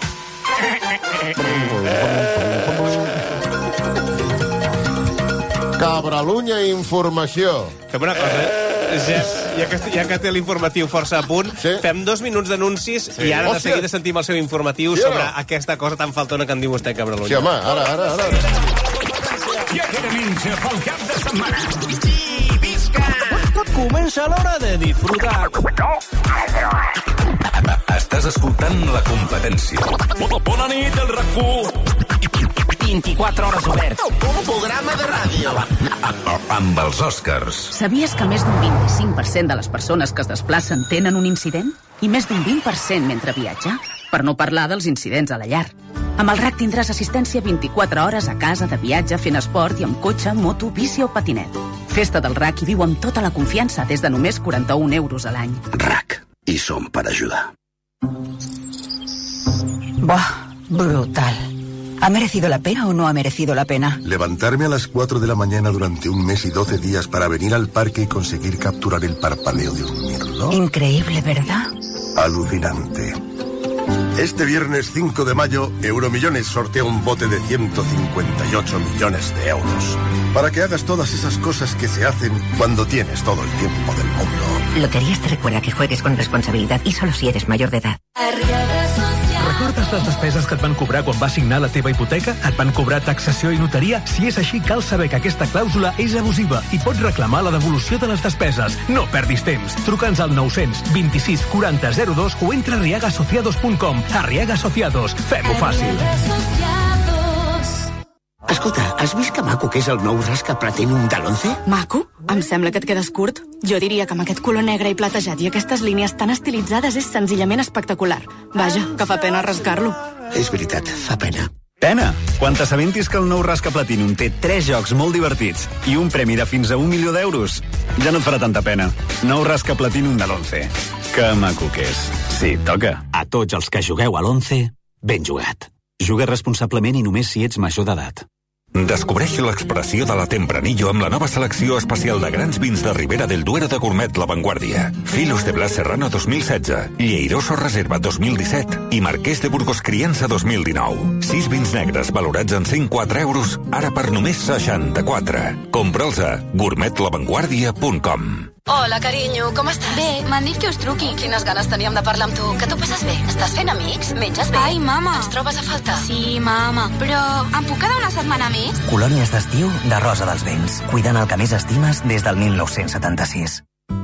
Cabralunya Informació. Fem una cosa, ja, ja, que, ja que té l'informatiu força a punt, sí. fem dos minuts d'anuncis sí. i ara de seguida sentim el seu informatiu sí, sobre no? aquesta cosa tan faltona que en diu vostè, Cabralunya. Sí, home, ara, ara, ara. I aquest diumenge pel cap de setmana. Sí, visca! Comença l'hora de disfrutar. Estàs escoltant La Competència. Bona nit, el RAC1. vint-i-quatre hores oberts. Un programa de ràdio. Amb els Oscars. Sabies que més d'un vint-i-cinc per cent de les persones que es desplacen tenen un incident? I més d'un vint per cent mentre viatja? Per no parlar dels incidents a la llar. Amb el RAC tindràs assistència vint-i-quatre hores a casa, de viatge, fent esport i amb cotxe, moto, bici o patinet. Festa del RAC i viu amb tota la confiança des de només quaranta-un euros a l'any. RAC. I som per ajudar. Buah, brutal. ¿Ha merecido la pena o no ha merecido la pena? Levantarme a las cuatro de la mañana durante un mes y doce días para venir al parque y conseguir capturar el parpadeo de un mirlo. Increíble, ¿verdad? Alucinante. Este viernes cinco de mayo, Euromillones sortea un bote de ciento cincuenta y ocho millones de euros. Para que hagas todas esas cosas que se hacen cuando tienes todo el tiempo del mundo. Loterías te recuerda que juegues con responsabilidad y solo si eres mayor de edad. Recordes les despeses que et van cobrar quan vas signar la teva hipoteca? Et van cobrar taxació i notaria? Si és així, cal saber que aquesta clàusula és abusiva i pots reclamar la devolució de les despeses. No perdis temps. Truca'ns al nou cents vint-i-sis quaranta zero dos o entra a arriaga asociados punt com. Arriaga Asociados. Fem-ho fàcil. Escolta, has vist que maco que és el nou Rasca Platinum de l'Once? Maco? Em sembla que et quedes curt. Jo diria que amb aquest color negre i platejat i aquestes línies tan estilitzades és senzillament espectacular. Vaja, que fa pena rascar-lo. És veritat, fa pena. Pena! Quan t'assabentis que el nou Rasca Platinum té tres jocs molt divertits i un premi de fins a un milió d'euros, ja no et farà tanta pena. Nou Rasca Platinum de l'Once. Que maco que és. Sí, toca. A tots els que jugueu a l'Once, ben jugat. Juga responsablement i només si ets major d'edat. Descobreix l'expressió de la Tempranillo amb la nova selecció especial de grans vins de Ribera del Duero de Gourmet La Vanguardia. Filos de Blas Serrano dos mil setze, Lleiroso Reserva dos mil disset i Marquès de Burgos Criança dos mil dinou. Sis vins negres valorats en cent quatre euros, ara per només seixanta-quatre. Compra'ls a gourmet la vanguardia punt com. Hola, carinyo, com estàs? Bé, m'han dit que us truqui. Quines ganes teníem de parlar amb tu. Que t'ho passes bé? Estàs fent amics? Menges bé? Ai, mama. Ens trobes a faltar? Sí, mama. Però em puc quedar una setmana més? Colònies d'estiu de Rosa dels Vents. Cuidant el que més estimes des del mil nou-cents setanta-sis.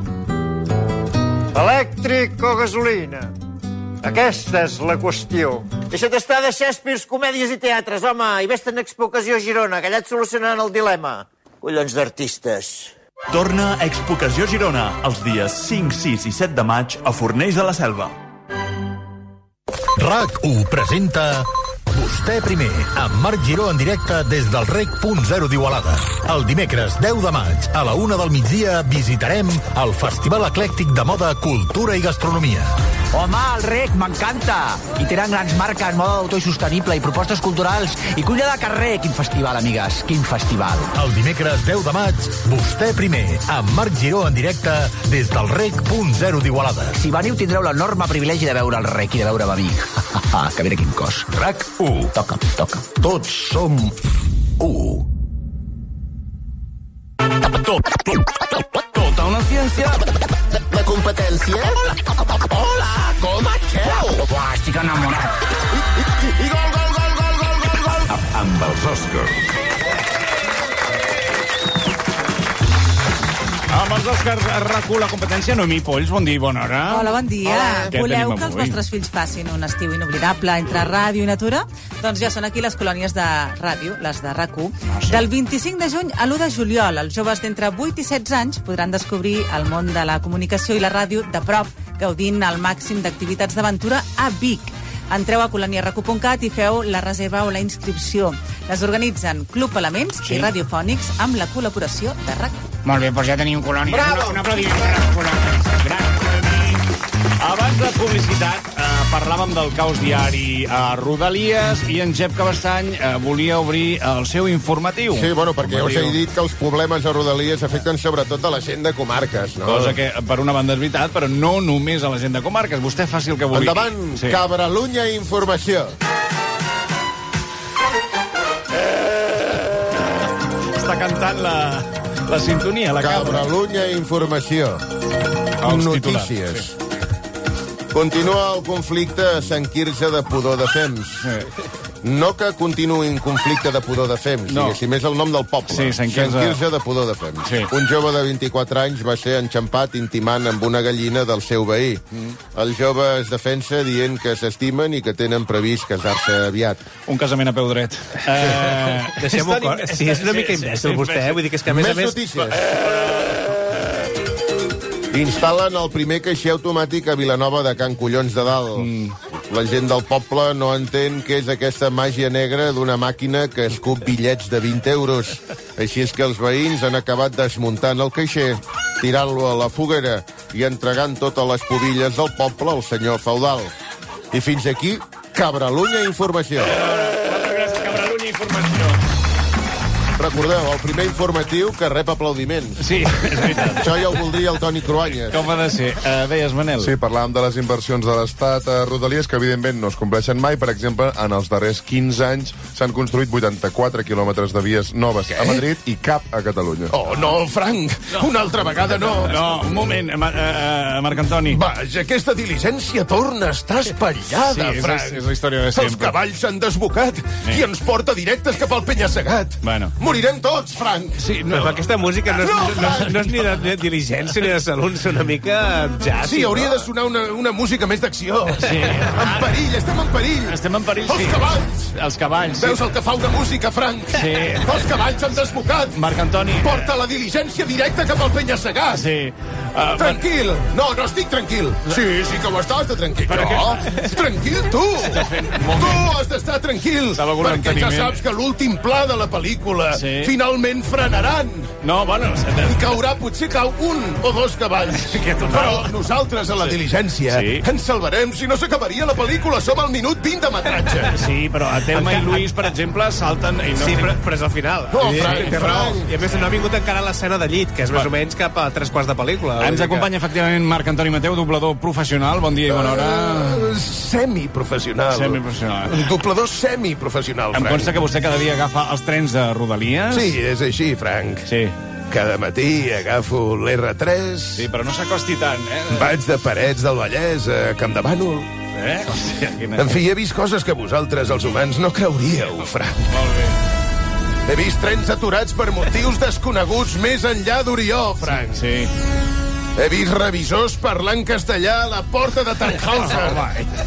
Elèctric o gasolina? Aquesta és la qüestió. Deixa't estar de Shakespeare, comèdies i teatres, home, i vés-te'n a Expo Ocasió a Girona, que allà et solucionaran el dilema. Collons d'artistes. Torna a Expo Ocasió Girona els dies cinc, sis i set de maig a Fornells de la Selva. RAC1 presenta Vostè primer, amb Marc Giró en directe des del Rec punt zero d'Igualada. El dimecres deu de maig, a la una del migdia, visitarem el Festival Eclèctic de Moda, Cultura i Gastronomia. Home, el Rec, m'encanta! I tenen grans marques, moda d'autor i sostenible i propostes culturals i cuina de carrer. Quin festival, amigues, quin festival. El dimecres deu de maig, Vostè primer, amb Marc Giró en directe des del Rec punt zero d'Igualada. Si veniu tindreu l'enorme privilegi de veure el Rec i de veure-me a mi. Que mira quin cos. RAC u. Toca'm, toca'm. Tots som u. Tota una ciència. La competència? Hola, com esteu? Uah, estic enamorat. I gol, gol, gol, gol, gol, gol, gol. Amb els Oscars. Amb els Oscars RAC1, la competència. Noemí Polls, bon dia i bona hora. Hola, bon dia. Hola. Voleu que els vostres fills passin un estiu inoblidable entre ràdio i natura? Doncs ja són aquí les colònies de ràdio, les de RAC1. Ah, sí. Del vint-i-cinc de juny a l'u de juliol, els joves d'entre vuit i setze anys podran descobrir el món de la comunicació i la ràdio de prop, gaudint al màxim d'activitats d'aventura a Vic. Entreu a colònia rac u punt cat i feu la reserva o la inscripció. Les organitzen Club Elements sí. i Radiofònics amb la col·laboració de RAC1. Molt bé, doncs ja tenim colònia. Bravo! Un aplaudiment per RAC1. Gràcies. Abans de publicitat, eh, parlàvem del caos diari a Rodalies i en Jep Cabestany eh, volia obrir el seu informatiu. Sí, bueno, perquè ja us he dit que els problemes a Rodalies afecten sobretot a la gent de comarques, no? Cosa que, per una banda, és veritat, però no només a la gent de comarques. Vostè faci el que vulgui. Endavant, sí. Cabralunya Informació. Està cantant la, la sintonia, la cabra. Cabralunya Informació. Els Notícies. Sí. Continua el conflicte a Sant Quirze de Pudor de Fems. Sí. No que continuï un conflicte de Pudor de Fems, no. Diguéssim, és el nom del poble. Sí, Sant Quirze. Sant Quirze de Pudor de Fems. Sí. Un jove de vint-i-quatre anys va ser enxampat intimant amb una gallina del seu veí. Mm. El jove es defensa dient que s'estimen i que tenen previst casar-se aviat. Un casament a peu dret. Eh, Deixem-ho... Sí, és una mica imbècil, vostè, eh? Vull dir que és que a més més a més... notícies. Instal·len el primer caixer automàtic a Vilanova de Can Collons de Dalt. Mm. La gent del poble no entén què és aquesta màgia negra d'una màquina que escup bitllets de vint euros. Així és que els veïns han acabat desmuntant el caixer, tirant-lo a la foguera i entregant totes les pobilles del poble al senyor feudal. I fins aquí, Cabralunya Informació. Moltes gràcies, Cabralunya Informació. Recordeu, el primer informatiu que rep aplaudiments. Sí, és veritat. Això ja ho voldria el Toni Cruanyes. Com ha de ser? Uh, deies, Manel? Sí, parlàvem de les inversions de l'Estat a Rodalies, que evidentment no es compleixen mai. Per exemple, en els darrers quinze anys s'han construït vuitanta-quatre quilòmetres de vies noves Què? a Madrid i cap a Catalunya. Oh, no, Frank! No. Una altra vegada no! No, un moment, Mar uh, Marc Antoni. Vaja, aquesta diligència torna a estar espatllada, sí, Frank. És, és la història de sempre. Els cavalls s'han desbocat sí. i ens porta directes cap al penya-segat. Bueno. Morirem tots, Frank! Sí, no. Però aquesta música no és, no, no, no és ni de, de diligència ni de salut, és una mica jazz. Sí, hauria no? de sonar una, una música més d'acció. Sí. En perill, estem en perill. Estem en perill, Els sí. cavalls! Els cavalls, sí. Veus el que fa una música, Frank? Sí. Els cavalls s'han desbocat. Marc Antoni. Porta la diligència directa cap al penya-segat. Sí. Uh, tranquil. No, no estic tranquil. Sí, sí que ho estàs de tranquil. Però no, que... tranquil, tu. Tu has d'estar tranquil. Perquè ja saps que l'últim pla de la pel·lícula sí. finalment frenaran. No, bueno... I caurà, potser cau un o dos cavalls. Però nosaltres, a la sí. diligència, sí. ens salvarem. Si no s'acabaria la pel·lícula, som al minut vint de metratge. Sí, però a Telma i Luis, per exemple, salten... I no... Sí, però, però és al final. No, Frank, sí, Frank. I a més no ha vingut encara l'escena de llit, que és més o menys cap a tres quarts de pel·lícula. Ens acompanya, que... efectivament, Marc Antoni Mateu, doblador professional. Bon dia i bona hora. Uh, semiprofessional. Semiprofessional. Doblador semiprofessional, Frank. Em consta que vostè cada dia agafa els trens de Rodalies. Sí, és així, Frank. Sí. Cada matí agafo l'erre tres... Sí, però no s'acosti tant, eh? Vaig de Parets del Vallès a Campdevànol. Eh? Hòstia, quina... En fi, he vist coses que vosaltres, els humans, no creuríeu, Frank. Molt bé. He vist trens aturats per motius desconeguts més enllà d'Orió, Frank. Sí. He vist revisors parlant castellà a la porta de Tannhauser.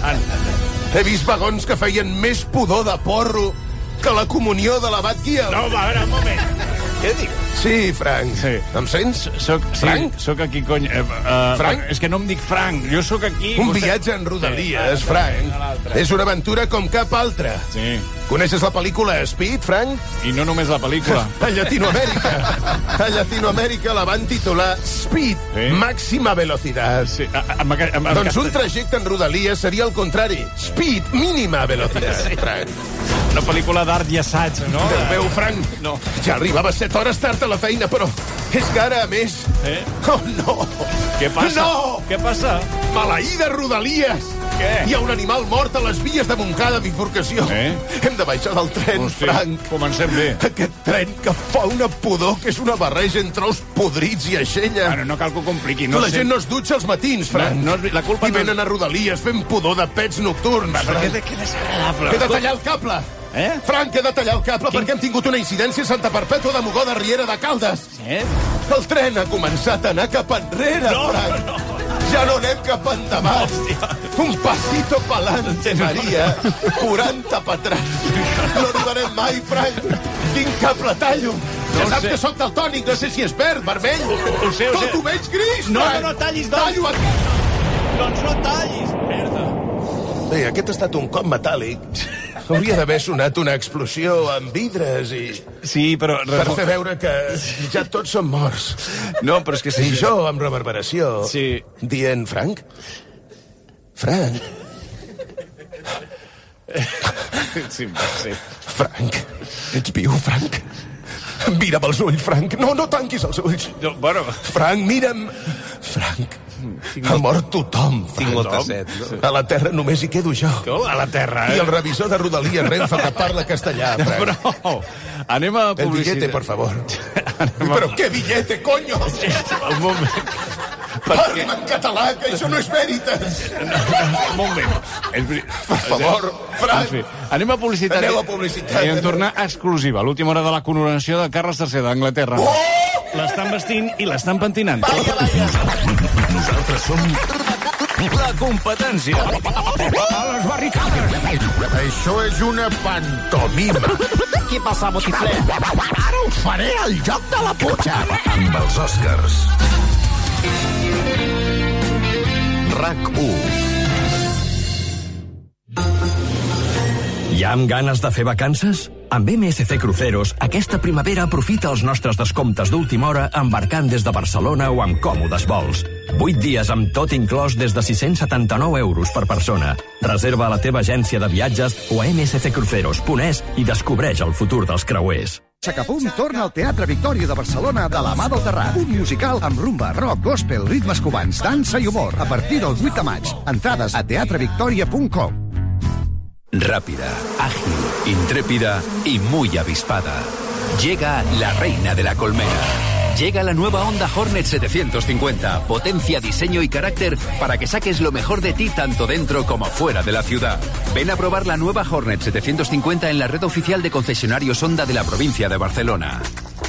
Oh, He vist vagons que feien més pudor de porro que la comunió de l'abat Guiel. No, va, a veure, un moment. Què dic? Sí, Frank. Sí. Em sents? Soc, sí, Frank? Soc aquí, cony. Uh, uh, Frank? És que no em dic Frank, jo sóc aquí... Un vostè... viatge en Rodalies, sí, Frank. És una aventura com cap altra. Sí. Coneixes la pel·lícula Speed, Frank? I no només la pel·lícula. A Llatinoamèrica. A Llatinoamèrica la van titular Speed, sí. Màxima velocidad. Sí. A, a, a, a, doncs un trajecte en Rodalies seria el contrari. Speed, mínima velocidad, sí. Frank. Una pel·lícula d'art i assaig, no? Déu meu, Frank. No. Ja arribava set hores tard a la feina, però és que ara, a més... Eh? Oh, no! Què passa? No! Què passa? Maleïda Rodalies! Què? Hi ha un animal mort a les vies de Montcada bifurcació. Eh? Hem de baixar del tren, Hosti, Frank. Comencem bé. Aquest tren que fa una pudor que és una barreja entre els podrits i aixella. Bueno, no cal que ho compliqui. No la sé... gent no es dutxa als matins, Frank. No, no, la culpa I no... venen a Rodalies fent pudor de pets nocturns. Va, però que, que desagradable. He de tallar el cable. Eh? Frank, he de tallar el cable Quin... perquè hem tingut una incidència a Santa Perpètua de Mogó de Riera de Caldes. Eh? El tren ha començat a anar cap enrere, no, Frank. No, no. Ja no anem cap endavant. Hòstia. Un pasito pa'lante, Maria. quaranta pa atrás. No arribarem mai, Frank. Quin cable tallo. Ja No saps sé. que sóc daltònic, no sé si és verd, vermell. Ho, ho sé, ho sé. Tot ho veig gris, No, Frank. no, no tallis, doncs. Tallo aquí. Doncs no tallis, merda. Bé, aquest ha estat un cop metàl·lic. Hauria d'haver sonat una explosió amb vidres i... Sí, però... Per fer veure que ja tots som morts. No, però és que... I jo, amb reverberació, sí. dient, Frank? Frank? Sí, sí. Frank? Ets viu, Frank? Mira'm els ulls, Frank. No, no tanquis els ulls. No, bueno... Frank, mira'm... Frank, ha mort tothom, Frank. Tinc molta set, no? A la Terra només hi quedo jo. Com? A la Terra, eh? I el revisor de Rodalies Renfe que parla castellà, Frank. Però... Anem a El publicitat. billete, por favor. A... Però què billete, coño? Un moment. Parli'm en català, que això no és veritas. Un moment. És... Per favor, Frank. En fi, anem a publicitat. Aneu a publicitat. I en tornar exclusiva. L'última hora de la coronació de Carles tercer d'Anglaterra. Oh! L'estan vestint i l'estan pentinant. Vaya, vaya. Nosaltres som la competència. A les barricades. Això és una pantomima. Què passa, botifler? Ara us faré el joc de la putxa. Amb els Oscars. RAC u. Ja amb ganes de fer vacances? Amb M S C Cruceros, aquesta primavera aprofita els nostres descomptes d'última hora embarcant des de Barcelona o amb còmodes vols. vuit dies amb tot inclòs des de sis-cents setanta-nou euros per persona. Reserva a la teva agència de viatges o a m s c cruceros punt es i descobreix el futur dels creuers. Sacapum torna al Teatre Victòria de Barcelona de la mà del Terrat. Un musical amb rumba, rock, gospel, ritmes cubans, dansa i humor. A partir del vuit de maig. Entrades a teatre victoria punt com. Rápida, ágil, intrépida y muy avispada. Llega la reina de la colmena. Llega la nueva Honda Hornet setecientos cincuenta. Potencia, diseño y carácter para que saques lo mejor de ti tanto dentro como fuera de la ciudad. Ven a probar la nueva Hornet setecientos cincuenta en la red oficial de concesionarios Honda de la provincia de Barcelona.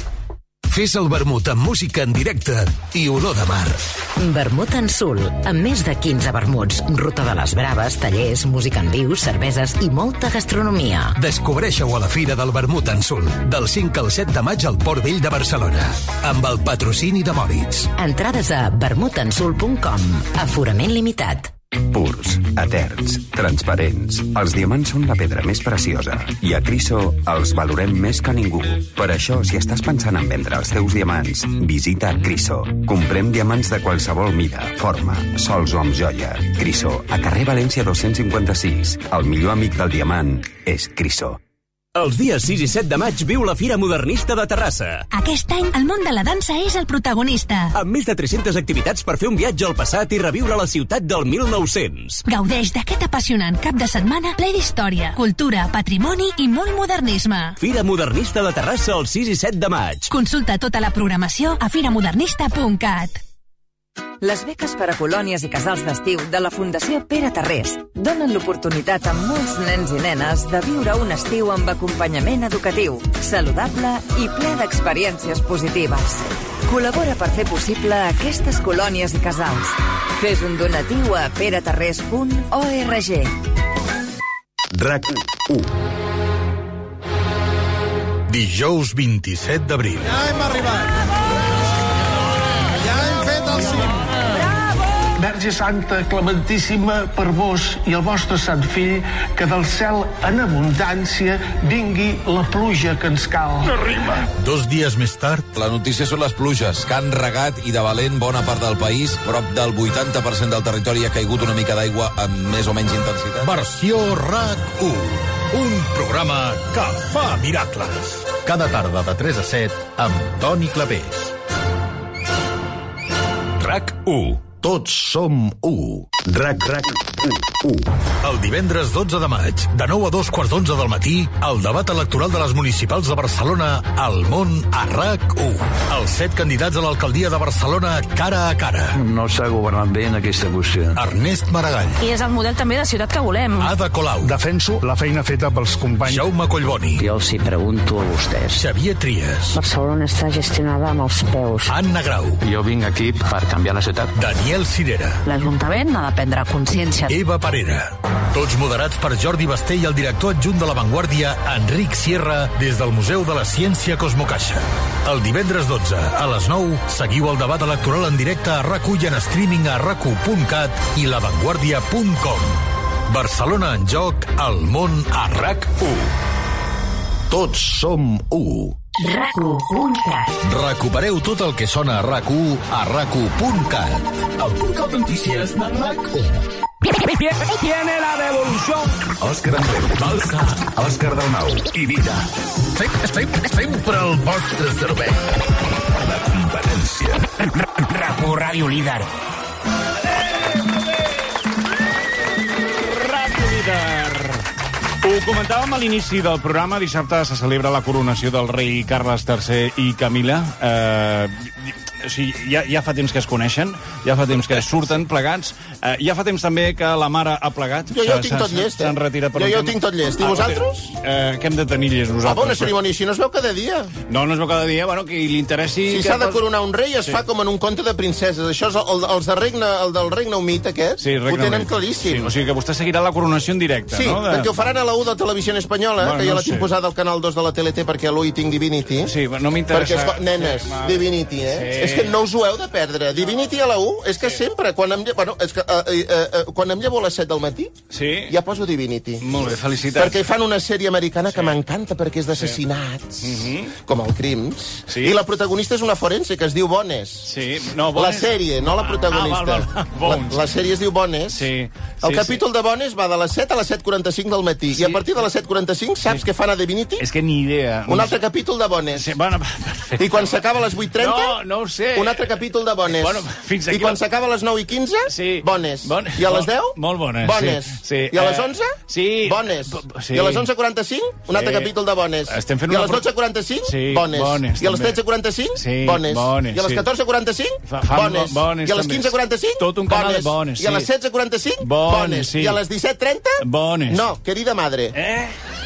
Fes el vermut amb música en directe i olor de mar. Vermut en Sul, amb més de quinze vermuts, ruta de les braves, tallers, música en viu, cerveses i molta gastronomia. Descobreixeu a la Fira del Vermut en Sul, del cinc al set de maig al Port Vell de Barcelona, amb el patrocini de Moritz. Entrades a vermutensul punt com. Aforament limitat. Purs, eterns, transparents. Els diamants són la pedra més preciosa i a Criso els valorem més que ningú. Per això, si estàs pensant en vendre els teus diamants, visita Criso. Comprem diamants de qualsevol mida, forma, sols o amb joia. Criso, a carrer València dos-cents cinquanta-sis. El millor amic del diamant és Criso. Els dies sis i set de maig viu la Fira Modernista de Terrassa. Aquest any el món de la dansa és el protagonista. Amb més de tres-centes activitats per fer un viatge al passat i reviure la ciutat del mil nou-cents. Gaudeix d'aquest apassionant cap de setmana ple d'història, cultura, patrimoni i molt modernisme. Fira Modernista de Terrassa el sis i set de maig. Consulta tota la programació a firamodernista punt cat. Les beques per a colònies i casals d'estiu de la Fundació Pere Tarrés donen l'oportunitat a molts nens i nenes de viure un estiu amb acompanyament educatiu, saludable i ple d'experiències positives. Col·labora per fer possible aquestes colònies i casals. Fes un donatiu a peretarrés punt org. RAC u. dijous vint-i-set d'abril. Ja hem arribat. Ja hem fet el cim. Verge Santa, clementíssima, per vos i el vostre sant fill, que del cel en abundància vingui la pluja que ens cal. No rima. Dos dies més tard... La notícia són les pluges, que han regat i de valent bona part del país. Prop del vuitanta per cent del territori ha caigut una mica d'aigua amb més o menys intensitat. Versió RAC u. Un programa que fa miracles. Cada tarda de tres a set amb Toni Clapés. RAC u. Tots som u. RAC, RAC, u. El divendres dotze de maig, de nou a dos quarts d'onze del matí, el debat electoral de les municipals de Barcelona al món a RAC u. Els set candidats a l'alcaldia de Barcelona cara a cara. No s'ha governat bé en aquesta qüestió. Ernest Maragall. I és el model també de ciutat que volem. Ada Colau. Defenso la feina feta pels companys. Jaume Collboni. Jo els hi pregunto a vostès. Xavier Trias. Barcelona està gestionada amb els peus. Anna Grau. Jo vinc aquí per canviar la ciutat. Daniel Cirera. L'Ajuntament ha de prendre consciència. Eva Parera. Tots moderats per Jordi Basté i el director adjunt de La Vanguardia, Enric Sierra, des del Museu de la Ciència Cosmocaixa. El divendres dotze, a les nou, seguiu el debat electoral en directe a RAC u i en streaming a rac u punt cat i lavanguardia punt com. Barcelona en joc, el món a RAC u. Tots som u. rac u punt cat. Recupereu tot el que sona a RAC u a rac u punt cat. El portal de notícies de RAC u. Viene la revolución. Òscar Andreu, Balsa, Òscar Dalmau i Vida. Sempre el vostre servei. La competència. RAC u, Ràdio Líder. Ràdio Líder. Ho comentàvem a l'inici del programa. Dissabte se celebra la coronació del rei Carles tercer i Camila. Eh... O sigui, ja, ja fa temps que es coneixen, ja fa temps que surten plegats, eh, ja fa temps també que la mare ha plegat. Jo ja ho tinc tot llest, eh? S'han retirat per jo un ja ho tema. tinc tot llest. I vosaltres? Eh, què hem de tenir llest nosaltres? Ah, bona cerimònia, si no es veu cada dia. No, no es veu cada dia, bueno, que li interessi... Si s'ha de coronar un rei, es sí. fa com en un conte de princeses. Això és el, els de regne, el del Regne Unit, aquest, sí, ho tenen Unit. claríssim. Sí, o sigui que vostè seguirà la coronació en directe, sí, no? Sí, de... perquè ho faran a la u de Televisió Espanyola, bueno, que ja no la tinc sé. posada al canal dos de la T L T perquè a l'u hi tinc Divinity. Sí, no m'interessa. Perquè, nenes, sí, Divinity, eh? Sí. És que no us ho heu de perdre. Divinity a la u, és que sí. sempre, quan em, lle... bueno, és que, uh, uh, uh, quan em llevo a les set del matí, sí. ja poso Divinity. Molt bé, felicitats. Perquè fan una sèrie americana sí. que m'encanta perquè és d'assassinats, sí. mm-hmm. com el Crims, sí. i la protagonista és una forense que es diu Bones. Sí. No, Bones. La sèrie, no la protagonista. Ah, val, val. La, la sèrie es diu Bones. Sí. El sí, capítol sí. de Bones va de les set a les set quaranta-cinc del matí, sí. i a partir de les set quaranta-cinc saps sí. què fan a Divinity? És que ni idea. Un altre capítol de Bones. Sí, bueno, perfecte. I quan s'acaba a les vuit trenta, no, no ho sé. un altre capítol de Bones. Bueno, fins aquí I quan s'acaba a les nou i quinze, sí. Bones. Bon... I a les deu? Molt bones. Bones. Sí. Sí. I a les onze? Sí. Bones. Sí. I a les onze quaranta-cinc, un altre sí. capítol de Bones. Estem fent I a una... les dotze quaranta-cinc, sí. Bones. bones. I a les tretze quaranta-cinc, sí. Bones. bones. I a les catorze quaranta-cinc, Fa, fa Bones. bones. I a les quinze quaranta-cinc, tot un canal de bones. I a les setze quaranta-cinc, bones. Sí. I a les disset trenta, bones. No, Querida Madre. Eh?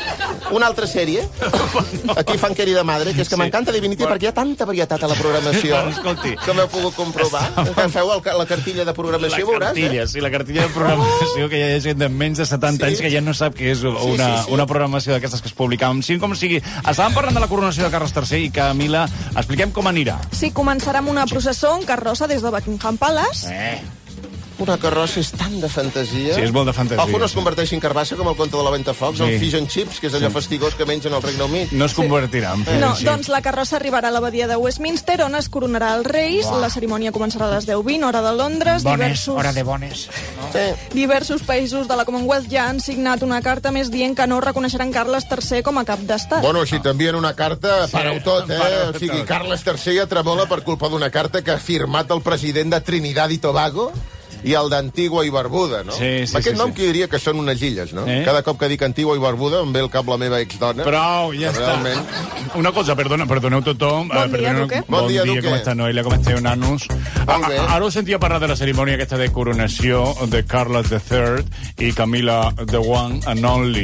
Una altra sèrie. Aquí fan Querida Madre, que és que sí. m'encanta Divinity bueno. perquè hi ha tanta varietat a la programació bueno, escolti. que m'heu pogut comprovar. Que feu el, la cartilla de programació, la veuràs, cartilla, eh? Sí, la cartilla de programació, que hi ha gent de menys de setanta sí. anys que ja no sap què és una, sí, sí, sí. una programació d'aquestes que es publicàvem. Sí, com sigui. Estàvem parlant de la coronació de Carles tercer i Camila. Expliquem com anirà. Sí, començarà amb una processó en carrossa des de Buckingham Palace. Eh. Una carrossa és tan de fantasia. Sí, és molt de fantasia. Ojo, no es converteixi en carbassa com el conte de la Ventafocs, sí. el fish and chips, que és allò sí. fastigós que mengen al Regne Unit. No es convertirà en fish no, and chips. Doncs la carrossa arribarà a l'abadia de Westminster, on es coronarà els reis. Uah. La cerimònia començarà a les deu vint, hora de Londres. Bones, diversos... hora de bones. No? Sí. Diversos països de la Commonwealth ja han signat una carta més dient que no reconeixeran Carles tercer com a cap d'estat. Bueno, si t'envien una carta, sí, pareu tot, eh? Pareu o sigui, tot. Carles tercer ja tremola per culpa d'una carta que ha firmat el president de Trinidad i Tobago i el d'Antigua i Barbuda, no? Sí, sí, Aquest sí, nom sí. que diria que són unes illes, no? Eh? Cada cop que dic Antigua i Barbuda em ve el cap la meva exdona. Prou, ja Realment. està. Una cosa, perdona, perdoneu tothom. Bon eh, dia, perdoneu, Duque. Bon, bon dia, dia, Duque. com està Noelia, com esteu, nanos? Ara ho sentia parlar de la cerimònia aquesta de coronació de Carles tercer i Camila the One and Only,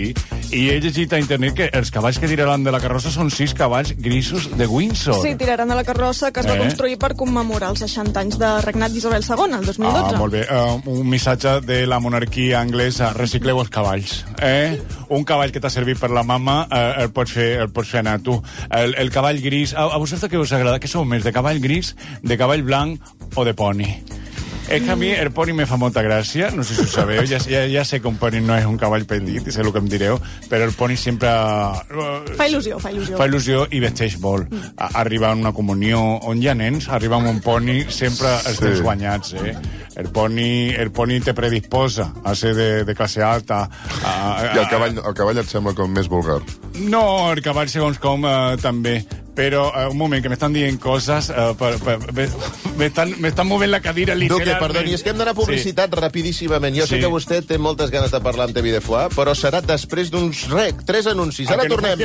I he llegit a internet que els cavalls que tiraran de la carrossa són sis cavalls grisos de Windsor. Sí, tiraran de la carrossa que es va Eh? construir per commemorar els seixanta anys de regnat d'Isabel segona, el dos mil dotze. Ah, molt bé. Uh, un missatge de la monarquia anglesa. Recicleu els cavalls. Eh? Un cavall que t'ha servit per la mama uh, el, pots fer, el pots fer anar tu. El, el cavall gris... A, a vosaltres què us agrada? Què sou més, de cavall gris, de cavall blanc o de poni? És que a mi el poni me fa molta gràcia, no sé si ho sabeu, ja, ja, ja sé que un poni no és un cavall petit, i sé el que em direu, però el poni sempre... Fa il·lusió, fa il·lusió. Fa il·lusió i vesteix molt. A, arribar a una comunió on hi ha nens, arribar amb un poni sempre els tens guanyats, eh? El poni, el poni te predisposa a ser de, de classe alta. A, a, I el cavall, el cavall et sembla com més vulgar? No, el cavall segons com eh, també. Però, uh, un moment, que m'estan dient coses... Uh, per, per, m'estan movent la cadira literalment. Duque, perdoni, és que hem d'anar a publicitat sí. rapidíssimament. Jo sí. sé que vostè té moltes ganes de parlar amb T V de Foix, però serà després d'uns rec, tres anuncis. Ara que tornem.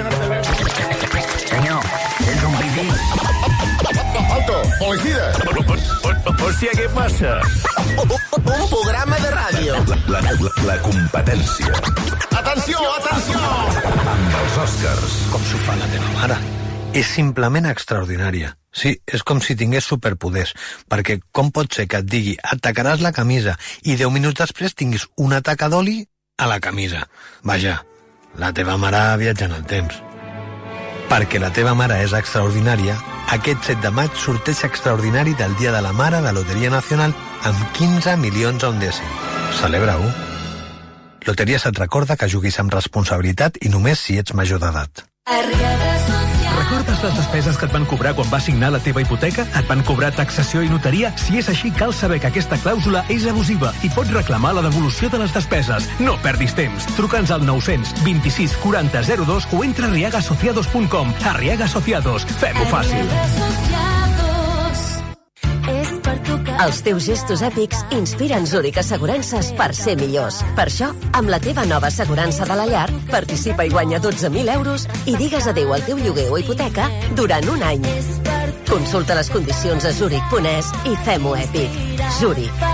Senyor, és un pipí. Alto, policida. Hòstia, què passa? Un programa de ràdio. La, la, la, la competència. Atenció, atenció! Amb els Oscars. Com s'ho fa la teva mare? És simplement extraordinària. Sí, és com si tingués superpoders, perquè com pot ser que et digui atacaràs la camisa i deu minuts després tinguis una taca d'oli a la camisa? Vaja, la teva mare viatja en el temps. Perquè la teva mare és extraordinària, aquest set de maig sorteig extraordinari del Dia de la Mare de Loteria Nacional amb quinze milions a un dècim. Celebra-ho. Loteries et recorda que juguis amb responsabilitat i només si ets major d'edat. Recordes les despeses que et van cobrar quan vas signar la teva hipoteca? Et van cobrar taxació i notaria? Si és així, cal saber que aquesta clàusula és abusiva i pots reclamar la devolució de les despeses. No perdis temps. Truca'ns al nou-cents vint-i-sis quaranta zero dos o entra a arriaga asociados punt com. Arriaga Asociados. Fem-ho fàcil. Els teus gestos èpics inspiren Zurich Assegurances per ser millors. Per això, amb la teva nova assegurança de la llar, participa i guanya dotze mil euros i digues adeu al teu lloguer o hipoteca durant un any. Consulta les condicions a zurich punt es i fem-ho èpic. Zurich.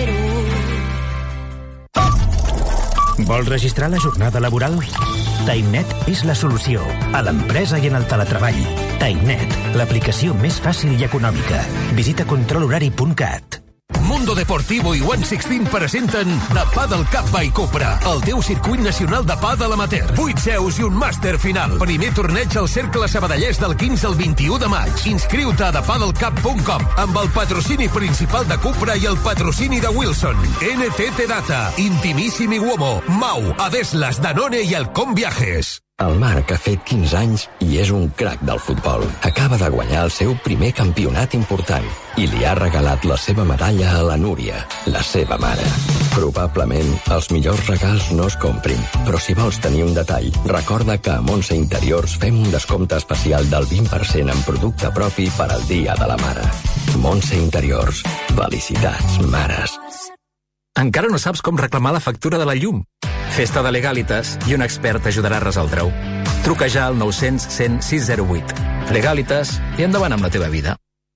Vols registrar la jornada laboral? TimeNet és la solució a l'empresa i en el teletreball. TimeNet, l'aplicació més fàcil i econòmica. Visita control horari punt cat. Mundo Deportivo i One Sixteen presenten The Padel Cup by Cupra, el teu circuit nacional de pàdel amateur. Vuit seus i un màster final. Primer torneig al Cercle Sabadellers del quinze al vint-i-u de maig. Inscriu-te a the padel cup punt com amb el patrocini principal de Cupra i el patrocini de Wilson, N T T Data, Intimissimi Uomo, Mau, Adeslas, Danone i el Com Viajes. El Marc ha fet quinze anys i és un crac del futbol. Acaba de guanyar el seu primer campionat important i li ha regalat la seva medalla a la Núria, la seva mare. Probablement els millors regals no es comprin, però si vols tenir un detall, recorda que a Montse Interiors fem un descompte especial del vint per cent en producte propi per al Dia de la Mare. Montse Interiors. Felicitats, mares. Encara no saps com reclamar la factura de la llum? Festa de Legalitas i un expert t'ajudarà a resoldre-ho. Truca ja al nou-cents cent sis zero vuit. Legalitas i endavant amb la teva vida.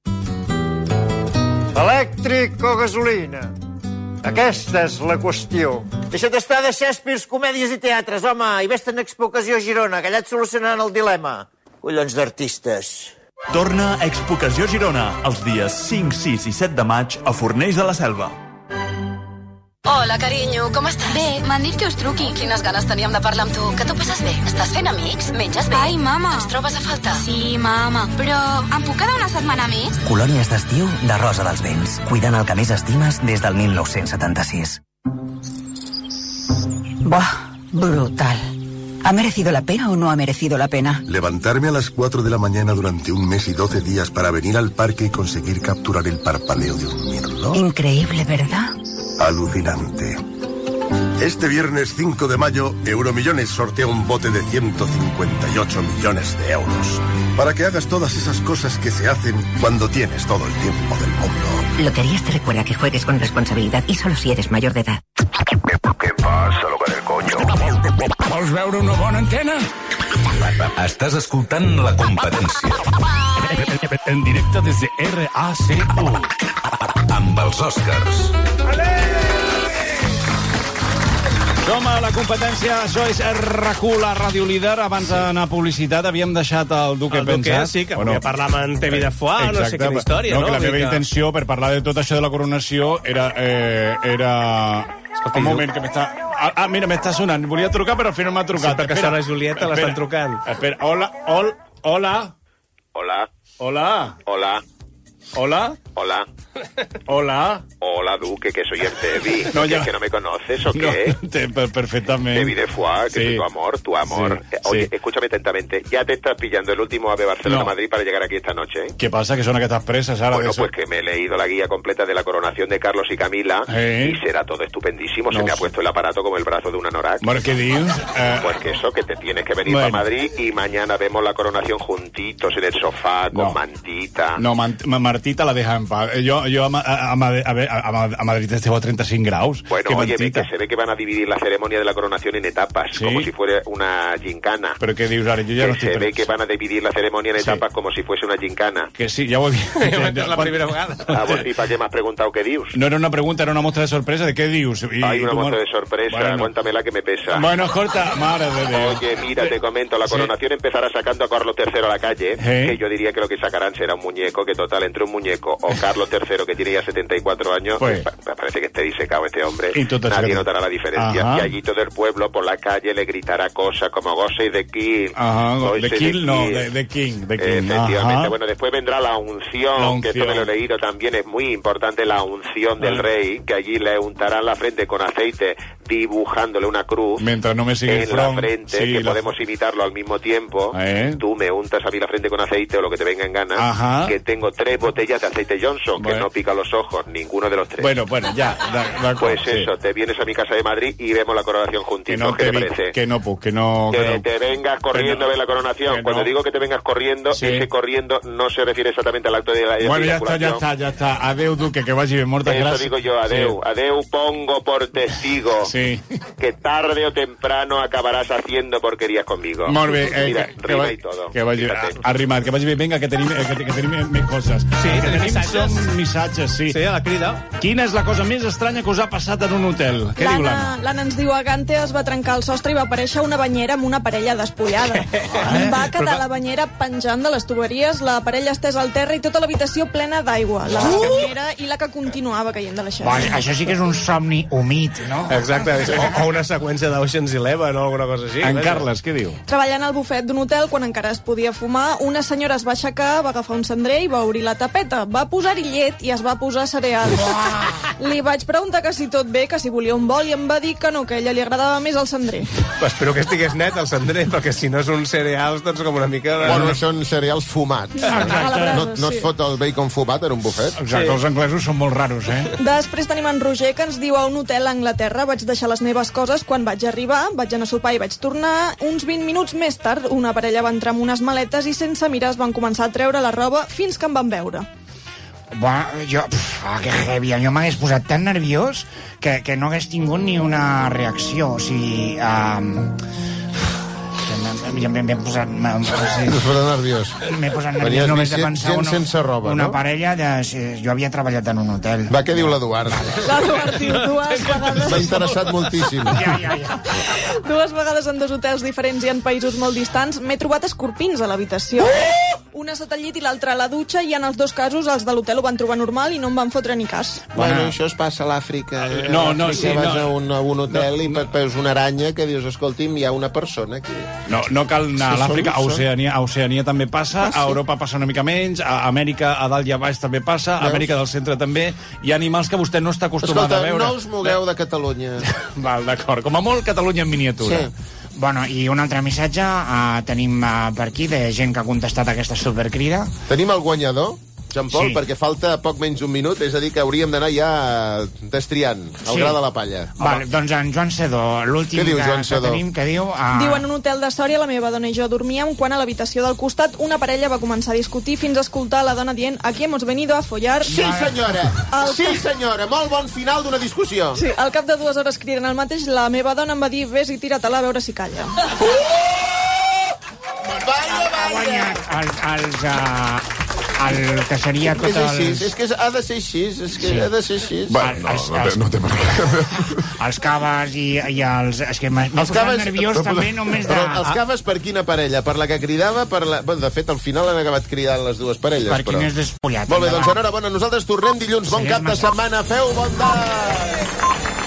Elèctric o gasolina? Aquesta és la qüestió. Deixa't estar de Shakespeare, comèdies i teatres, home, i vés-te'n a Expo Ocasió a Girona, que allà et solucionaran el dilema. Collons d'artistes. Torna a Expo Ocasió Girona, els dies cinc, sis i set de maig a Fornells de la Selva. Hola, carinyo, com estàs? Bé, m'han dit que us truqui. Quines ganes teníem de parlar amb tu. Que tu passes bé? Estàs fent amics? Menges bé? Ai, mama. Ens trobes a faltar? Sí, mama. Però em puc quedar una setmana més? Colònies d'estiu de Rosa dels Vents. Cuidant el que més estimes des del mil nou-cents setanta-sis. Buah, brutal. ¿Ha merecido la pena o no ha merecido la pena? Levantarme a las cuatro de la mañana durante un mes y doce días para venir al parque y conseguir capturar el parpadeo de un mirlo. Increíble, ¿verdad? Alucinante. Este viernes cinco de mayo, Euromillones sortea un bote de ciento cincuenta y ocho millones de euros. Para que hagas todas esas cosas que se hacen cuando tienes todo el tiempo del mundo. Loterías te recuerda que juegues con responsabilidad y solo si eres mayor de edad. Què passa, loca del coño? Vols veure una bona antena? Estàs escoltant La Competència. En directe des de R A C U. Amb els Oscars. Som a la competència, això és R Q, la ràdio líder. Abans d'anar a publicitat havíem deixat el Duque el Duque, pensat. sí, que volia parlar amb en Tevi de Foix, no sé quina història, no? No, que la meva Mica... intenció per parlar de tot això de la coronació era... Eh, era... Escolta, un moment, que m'està... Ah, ah, mira, m'està sonant. Volia trucar, però al final m'ha trucat. Sí, perquè sona Julieta, l'estan trucant. Espera, hola, hol, hola. Hola. Hola. Hola. Hola. Hola. Hola. Hola, Duque, que soy el Tevi. No, ¿Que, ya... ¿Que no me conoces o qué? No, te, perfectamente. Tevi de Foix, que sí. es tu amor, tu amor. Sí, Oye, sí. escúchame atentamente. Ya te estás pillando el último AVE Barcelona-Madrid no. para llegar aquí esta noche, ¿eh? ¿Qué pasa? Que son aquestas presas ahora. Bueno, de eso? pues que me he leído la guía completa de la coronación de Carlos y Camila ¿Eh? y será todo estupendísimo. No Se me sé. ha puesto el aparato como el brazo de una Norak. Bueno, ¿qué dices? Eh... Pues que eso, que te tienes que venir bueno. para Madrid y mañana vemos la coronación juntitos en el sofá, con no. mantita. No, man Martita la deja en paz. Yo, yo a, a, a, a, a Madrid tengo treinta y cinco graus. Bueno, oye, ve que se ve que van a dividir la ceremonia de la coronación en etapas, ¿Sí? como si fuera una gincana. Pero qué dios, Ari, yo ya que no estoy... se ve que van a dividir la ceremonia en sí. etapas como si fuese una gincana. Que sí, ya voy bien. Es la primera vegada. Ah, bueno, ¿y para qué me has preguntado qué dius? No era una pregunta, era una muestra de sorpresa. ¿De qué dius? Y, Hay una muestra de sorpresa, bueno. Cuéntamela que me pesa. Bueno, corta, madre de Dios. Oye, mira, te comento, la coronación sí. empezará sacando a Carlos tercero a la calle, ¿Eh? que yo diría que lo que sacarán será un muñeco, que total, entre un muñeco o Carlos tercero, que tiene ya setenta y cuatro años, pues. me parece que esté disecado este hombre. Nadie notará la diferencia. Ajá. Y allí todo el pueblo por la calle le gritará cosas como Gosei de King. Ajá, de King, de no, de, de King. De King. Efectivamente. Ajá. Bueno, después vendrá la unción, la unción, que esto me lo he leído también, es muy importante, la unción del ah. rey, que allí le untarán la frente con aceite, dibujándole una cruz. Mientras no me sigue en front, la frente, sí, que la... podemos imitarlo al mismo tiempo. ¿Eh? Tú me untas a mí la frente con aceite o lo que te venga en gana. Ajá. Que tengo tres botellas de aceite Johnson, bueno. que no pica los ojos, ninguno de los tres. Bueno, bueno, ya. Da, da, pues sí. eso, te vienes a mi casa de Madrid y vemos la coronación juntitos. Que no ¿Qué te, te parece? Que no, pues, que no... Que, que no. te vengas corriendo no, a ver la coronación. Cuando no. digo que te vengas corriendo, sí. ese corriendo no se refiere exactamente al acto de la Bueno, ya está, ya está, ya está. Adeu, Duque, que vagi ben, moltes Eso gràcies. digo yo, adeu. Sí. Adeu pongo por testigo sí. que tarde o temprano acabarás haciendo porquerías conmigo. Molt bé. Eh, Mira, que, rima que i todo. Que vagi, arrimat, que vagi bé. Vinga, que tenim, que, que tenim més coses. Sí, que tenim missatges. Són missatges, sí. Sí, a la crida. Quina és la cosa més estranya que us ha passat en un hotel? Què diu l'Anna? L'Anna ens diu a Gante es va trencar el sostre i va aparèixer una banyera amb una parella despullada. Eh? Va quedar la banyera penjant de les tuberies, la parella estesa al terra i tota l'habitació plena d'aigua. La banyera i la que continuava caient de la xarxa. Bueno, això sí que és un somni humit, no? Exacte, o, o una seqüència d'Ocean's Eleven o alguna cosa així. En Carles, què diu? Treballant al bufet d'un hotel, quan encara es podia fumar, una senyora es va aixecar, va agafar un cendrer i va obrir la tapeta. Va posar-hi llet i es va posar cereals. Li vaig preguntar que si tot bé, que si volia un bol, i em va dir que no, que a ella li agradava més el cendrer. Espero que estigués net el cendrer, perquè si no és un cereals, doncs com una mica... De... Bueno, són cereals fumats. Brasa, no, no sí. es fot el bacon fumat en un bufet? Exacte, sí. Els anglesos són molt raros, eh? Després tenim en Roger, que ens diu a un hotel a Anglaterra vaig deixar les meves coses quan vaig arribar, vaig anar a sopar i vaig tornar. Uns vint minuts més tard, una parella va entrar amb unes maletes i sense mirar es van començar a treure la roba fins que em van veure. Bueno, jo, pf, que heavy, jo m'hagués posat tan nerviós que, que no hagués tingut ni una reacció, o sigui... Um, m'he posat... T'has posat nerviós. M'he posat nerviós només de pensar una, sense roba, una no? parella de... Jo havia treballat en un hotel. Va, què diu l'Eduard? L'Eduard diu dues vegades... M'ha interessat moltíssim. Ja, ja, ja. Dues vegades en dos hotels diferents i en països molt distants m'he trobat escorpins a l'habitació. Una sota el llit i l'altra a la dutxa, i en els dos casos els de l'hotel ho van trobar normal i no em van fotre ni cas. Bueno, això es passa a l'Àfrica. Eh? No, no, sí, vas no. a un, a un hotel no, i veus una aranya que dius, escolti'm, hi ha una persona aquí. No, no cal anar a l'Àfrica, a Són- Oceania, a Oceania també passa, Ah, sí? a Europa passa una mica menys, a Amèrica a dalt i a baix també passa, a Veus? Amèrica del centre també. Hi ha animals que vostè no està acostumat Escolta, a veure. no us mogueu de Catalunya. Val, d'acord. Com a molt, Catalunya en miniatura. Sí. Bueno, i un altre missatge uh, tenim uh, per aquí de gent que ha contestat aquesta supercrida. Tenim el guanyador, Jean Paul, Sí. perquè falta poc menys d'un minut, és a dir, que hauríem d'anar ja destriant el Sí. gra de la palla. Vale, doncs en Joan Sedó, l'últim Què diu, que, Joan que Sedó? tenim, que diu... Uh, Diu, en un hotel de Sòria, la meva dona i jo dormíem quan a l'habitació del costat una parella va començar a discutir fins a escoltar la dona dient aquí hemos venido a follar. Sí, senyora! El... Sí, senyora! Molt bon final d'una discussió. Sí, al cap de dues hores criden el mateix, la meva dona em va dir vés i tira-te-la a veure si calla. Vaya, ha guanyat els, els, uh, el que seria tot és així, els... és que ha de ser així, és que sí. ha de ser així. Bueno, no, no, té, no té per què. Els caves i, i els... És que m'he posat nerviós però, també només de... Però els caves per quina parella? Per la que cridava? Per la... Bueno, de fet, al final han acabat cridant les dues parelles. Per però... quin és despullat. Molt bé, doncs enhorabona. Nosaltres tornem dilluns. Bon sí, cap de setmana. Feu bon dia!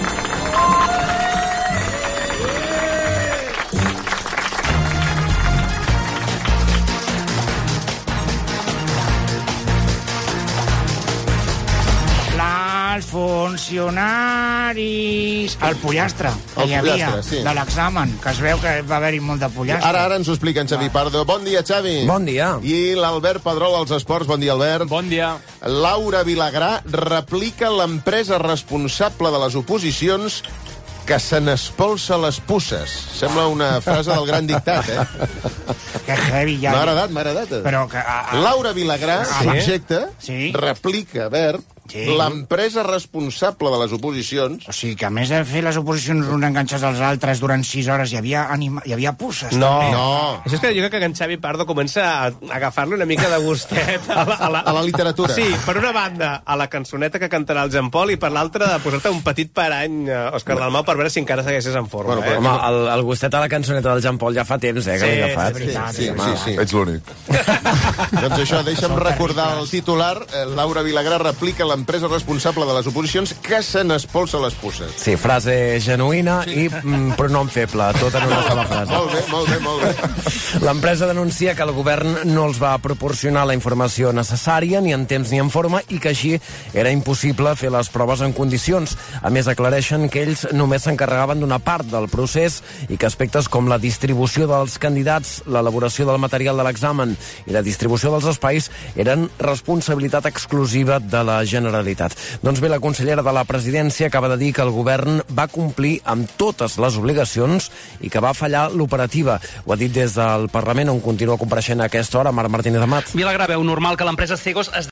Els funcionaris... El pollastre, que el hi havia, sí. de l'examen, que es veu que va haver-hi molt de pollastre. Ara, ara ens ho explica en Xavi Pardo. Bon dia, Xavi. Bon dia. I l'Albert Pedrol, als esports. Bon dia, Albert. Bon dia. Laura Vilagrà replica l'empresa responsable de les oposicions que se n'espolsa les puces. Sembla una frase del gran dictat, eh? Que heavy, ja. M'ha agradat, m'ha agradat. Però que... A, a... Laura Vilagrà, sí. subjecte, sí. replica, Bert, sí. l'empresa responsable de les oposicions... O sigui, que a més de fer les oposicions uns enganxats als altres durant sis hores, hi havia, anima... hi havia pusses, no. també. No. Això és que jo crec que en Xavi Pardo comença a agafar-li una mica de gustet a la, a la... a la literatura. Sí, per una banda, a la cançoneta que cantarà el Jean Paul, i per l'altra, de posar-te un petit parany, Òscar Dalmau, per veure si encara segueixes en forma. Bueno, però, eh? home, el, el gustet a la cançoneta del Jean Paul ja fa temps, eh, que sí, l'he agafat. és veritat, sí, sí, sí, sí. Ets l'únic. Doncs això, deixa'm recordar el titular. Laura Vilagrà replica l'empresa responsable de les oposicions que se n'espolsa les puces. Sí, frase genuïna sí. i mm, pronom feble, tot en una sola frase. Molt bé, molt bé, molt bé. L'empresa denuncia que el govern no els va proporcionar la informació necessària, ni en temps ni en forma, i que així era impossible fer les proves en condicions. A més, aclareixen que ells només s'encarregaven d'una part del procés i que aspectes com la distribució dels candidats, l'elaboració del material de l'examen i la distribució dels espais eren responsabilitat exclusiva de la Generalitat. Doncs bé, la consellera de la Presidència acaba de dir que el govern va complir amb totes les obligacions i que va fallar l'operativa. Ho ha dit des del Parlament, on continua compareixent a aquesta hora Marc Martínez Amat. Vilagrà veu normal que l'empresa Cegos es